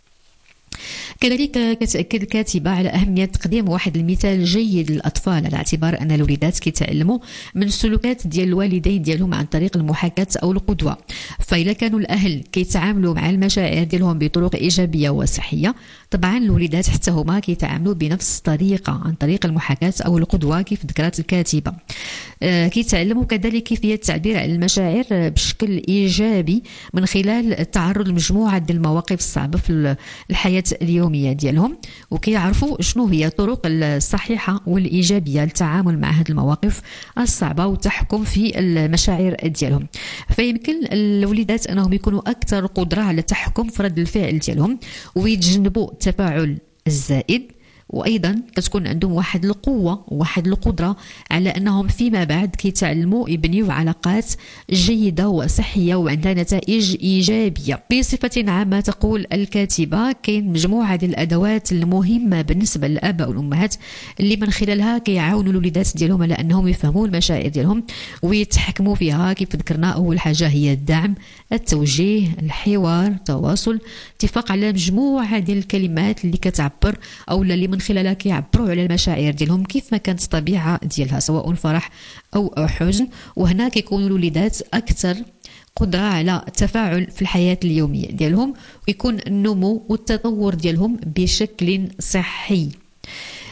Speaker 2: كذلك كتأكد الكاتبة على أهمية تقديم واحد المثال جيد للأطفال، على اعتبار أن الوليدات كيتعلموا من السلوكات ديال الوالدين ديالهم عن طريق المحاكاة أو القدوة. فإذا كانوا الأهل كيتعاملوا مع المشاعر ديالهم بطرق إيجابية وصحية، طبعا الوليدات حتى هما كيتعاملوا بنفس الطريقة عن طريق المحاكاة أو القدوة كيف ذكرت الكاتبة. آه كيتعلموا كذلك كيفية التعبير عن المشاعر بشكل إيجابي من خلال التعرض لمجموعة ديال المواقف الصعبة في الحياة اليومية ديالهم، وكيعرفوا شنو هي الطرق الصحيحة والإيجابية للتعامل مع هذه المواقف الصعبة والتحكم في المشاعر ديالهم. فيمكن الوليدات أنهم يكونوا أكثر قدرة على التحكم في رد الفعل ديالهم ويتجنبوا التفاعل الزائد، وايضا كتكون عندهم واحد القوه وواحد القدره على انهم فيما بعد كيتعلموا يبنيوا علاقات جيده وصحيه وعندها نتائج ايجابيه. بصفه عامه تقول الكاتبه كاين مجموعه ديال الادوات المهمه بالنسبه للاباء والامهات اللي من خلالها كيعاونوا الوليدات ديالهم على انهم يفهموا المشاعر ديالهم ويتحكموا فيها. كيف ذكرنا اول حاجه هي الدعم، التوجيه، الحوار، التواصل، اتفاق على مجموعه ديال الكلمات اللي كتعبر او اللي من خلالها كيعبروا على المشاعر ديالهم كيف ما كانت الطبيعه ديالها سواء فرح او حزن. وهنا كيكونوا الوليدات اكثر قدره على التفاعل في الحياه اليوميه ديالهم ويكون النمو والتطور ديالهم بشكل صحي.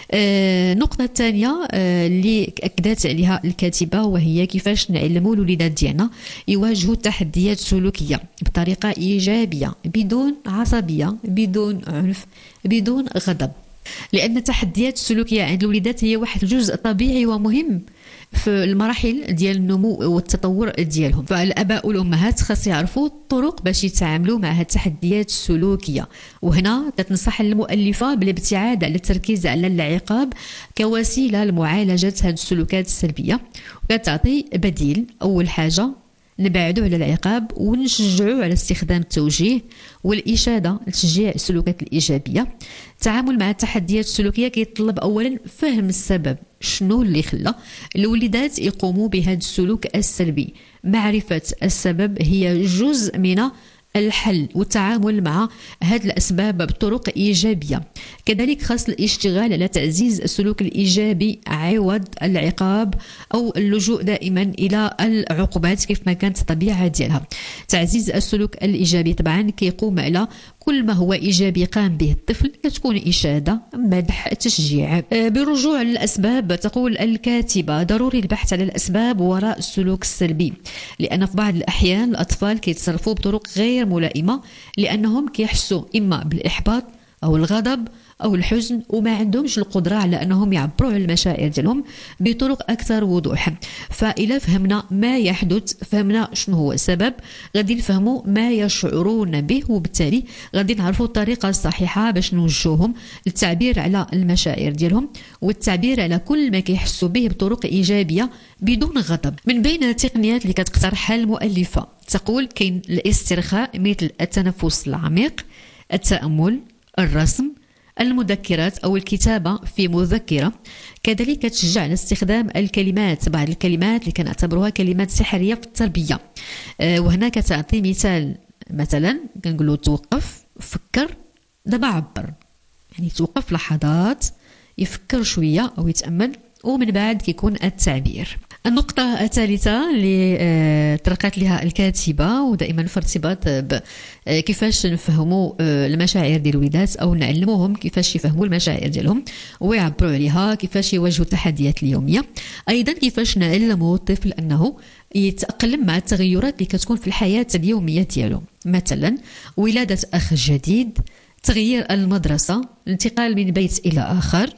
Speaker 2: النقطة الثانية اللي أكدت عليها الكاتبة وهي كيفاش نعلموا الوليدات ديالنا يواجهوا التحديات السلوكية بطريقة إيجابية بدون عصبية بدون عنف بدون غضب، لأن التحديات السلوكية عند الوليدات هي واحد الجزء طبيعي ومهم في المراحل ديال النمو والتطور ديالهم. فالاباء والامهات خاص يعرفوا الطرق باش يتعاملوا مع هذه التحديات السلوكيه، وهنا كتنصح المؤلفه بالابتعاد على التركيز على العقاب كوسيله لمعالجه هذه السلوكات السلبيه، وكتعطي بديل. اول حاجه نبعدوا على العقاب ونشجعوا على استخدام التوجيه والإشادة لتشجيع السلوكات الإيجابية. التعامل مع التحديات السلوكية كيتطلب أولا فهم السبب، شنو اللي خلى الوليدات يقوموا بهذا السلوك السلبي. معرفة السبب هي جزء من الحل والتعامل مع هذه الأسباب بطرق إيجابية. كذلك خاص الاشتغال على تعزيز السلوك الإيجابي عوض العقاب أو اللجوء دائما إلى العقوبات كيف ما كانت الطبيعة ديالها. تعزيز السلوك الإيجابي طبعا كيقوم على كل ما هو إيجابي قام به الطفل، كتكون إشادة، مدح، تشجيع. برجوع للأسباب تقول الكاتبة ضروري البحث على الأسباب وراء السلوك السلبي، لأن في بعض الأحيان الأطفال كيتصرفوا بطرق غير ملائمة لأنهم كيحسوا إما بالإحباط أو الغضب أو الحزن وما عندهمش القدرة على أنهم يعبروا عن المشاعر ديالهم بطرق أكثر وضوح. فإذا فهمنا ما يحدث، فهمنا شنو هو السبب، غادي نفهموا ما يشعرون به، وبالتالي غادي نعرفوا الطريقة الصحيحة باش نوجهوهم للتعبير على المشاعر ديالهم والتعبير على كل ما كيحسوا به بطرق إيجابية بدون غضب. من بين التقنيات اللي كتقترحها المؤلفة تقول كاين الاسترخاء مثل التنفس العميق، التأمل، الرسم، المذكرات أو الكتابة في مذكرة. كذلك تشجع على استخدام الكلمات، بعض الكلمات اللي كنعتبروها كلمات سحرية في التربية. أه وهنا كتعطي مثال، مثلا كنقولوا توقف، فكر، دابا عبر. يعني توقف لحظات يفكر شوية أو يتأمل ومن بعد كيكون التعبير. النقطة الثالثة اللي طرقت لها الكاتبة ودائما في ارتباط بكيفاش نفهموا المشاعر ديال الوليدات أو نعلموهم كيفاش يفهموا المشاعر ديالهم ويعبروا عليها، كيفاش يواجهوا التحديات اليومية، أيضا كيفاش نعلموا الطفل أنه يتأقلم مع التغيرات اللي كتكون في الحياة اليومية ديالو، مثلا ولادة أخ جديد، تغيير المدرسة، الانتقال من بيت إلى آخر.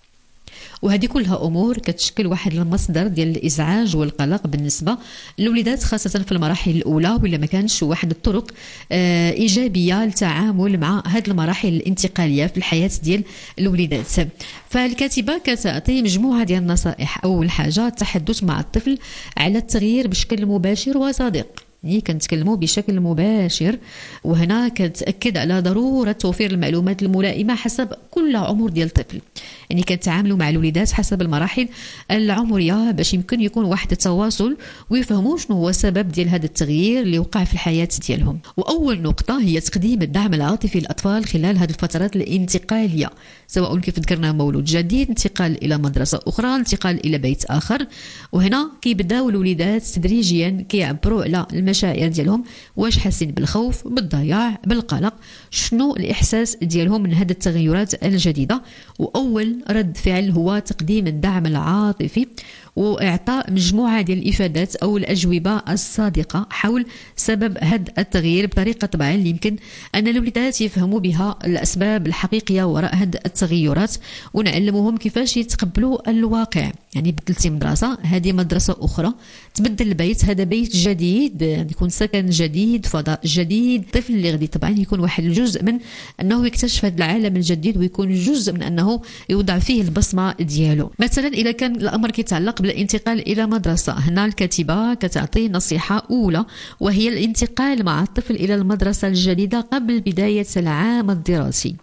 Speaker 2: وهذه كلها امور كتشكل واحد المصدر ديال الازعاج والقلق بالنسبه للوليدات، خاصه في المراحل الاولى، ولا ما كانش واحد الطرق آه ايجابيه للتعامل مع هذه المراحل الانتقاليه في الحياه ديال الوليدات. فالكاتبه كتعطي مجموعه ديال النصائح. اول حاجه التحدث مع الطفل على التغيير بشكل مباشر وصادق، يعني كنتكلموا بشكل مباشر، وهنا كتأكد على ضرورة توفير المعلومات الملائمة حسب كل عمر ديال الطفل. يعني كنتعاملوا مع الوليدات حسب المراحل العمرية باش يمكن يكون واحد التواصل ويفهموا شنو هو السبب ديال هذا التغيير اللي وقع في الحياة ديالهم. وأول نقطة هي تقديم الدعم العاطفي للأطفال خلال هذه الفترات الانتقالية، سواء كيف ذكرنا مولود جديد، انتقال إلى مدرسة أخرى، انتقال إلى بيت آخر. وهنا كيبداو الوليدات تدريجيا كيعبروا على المشاعر ديالهم، واش حاسين بالخوف، بالضياع، بالقلق، شنو الإحساس ديالهم من هذه التغيرات الجديدة. وأول رد فعل هو تقديم الدعم العاطفي وإعطاء مجموعة ديال الإفادات أو الأجوبة الصادقة حول سبب هذا التغيير بطريقة طبعا اللي يمكن أن الوليدات يفهموا بها الأسباب الحقيقية وراء هذه التغيرات، ونعلموهم كيفاش يتقبلوا الواقع. يعني بدلتي مدرسة، هذه مدرسة أخرى، تبدل البيت، هذا بيت جديد، يكون سكن جديد، فضاء جديد. الطفل اللي غادي طبعا يكون واحد الجزء من أنه يكتشف هذا العالم الجديد ويكون جزء من أنه يوضع فيه البصمة ديالو. مثلا إذا كان الأمر كيتعلق بالانتقال إلى مدرسة، هنا الكاتبة كتعطي نصيحة أولى وهي الانتقال مع الطفل إلى المدرسة الجديدة قبل بداية العام الدراسي.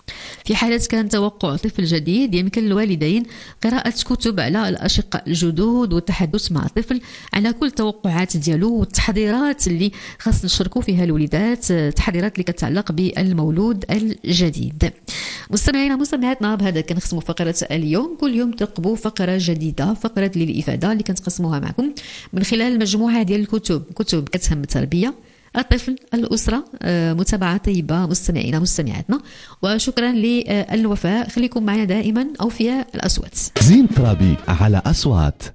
Speaker 2: في حالة كان توقع طفل جديد يمكن للوالدين قراءة كتب على الأشقاء الجدد والتحدث مع الطفل على كل التوقعات ديالو والتحضيرات اللي خاص نشاركوا فيها الوليدات، التحضيرات اللي كتعلق بالمولود الجديد. مستمعينا مستمعاتنا، بهذا كنختموا فقرة اليوم. كل يوم ترقبوا فقرة جديدة، فقرة للإفادة اللي كنتقسموها معكم من خلال مجموعة ديال الكتب، كتب كتهم التربية، الطفل الأسرة. متابعة طيبة مستمعينا مستمعاتنا، وشكرا للوفاء. خليكم معنا دائما أوفياء الأصوات.
Speaker 5: زين ترابي على أصوات.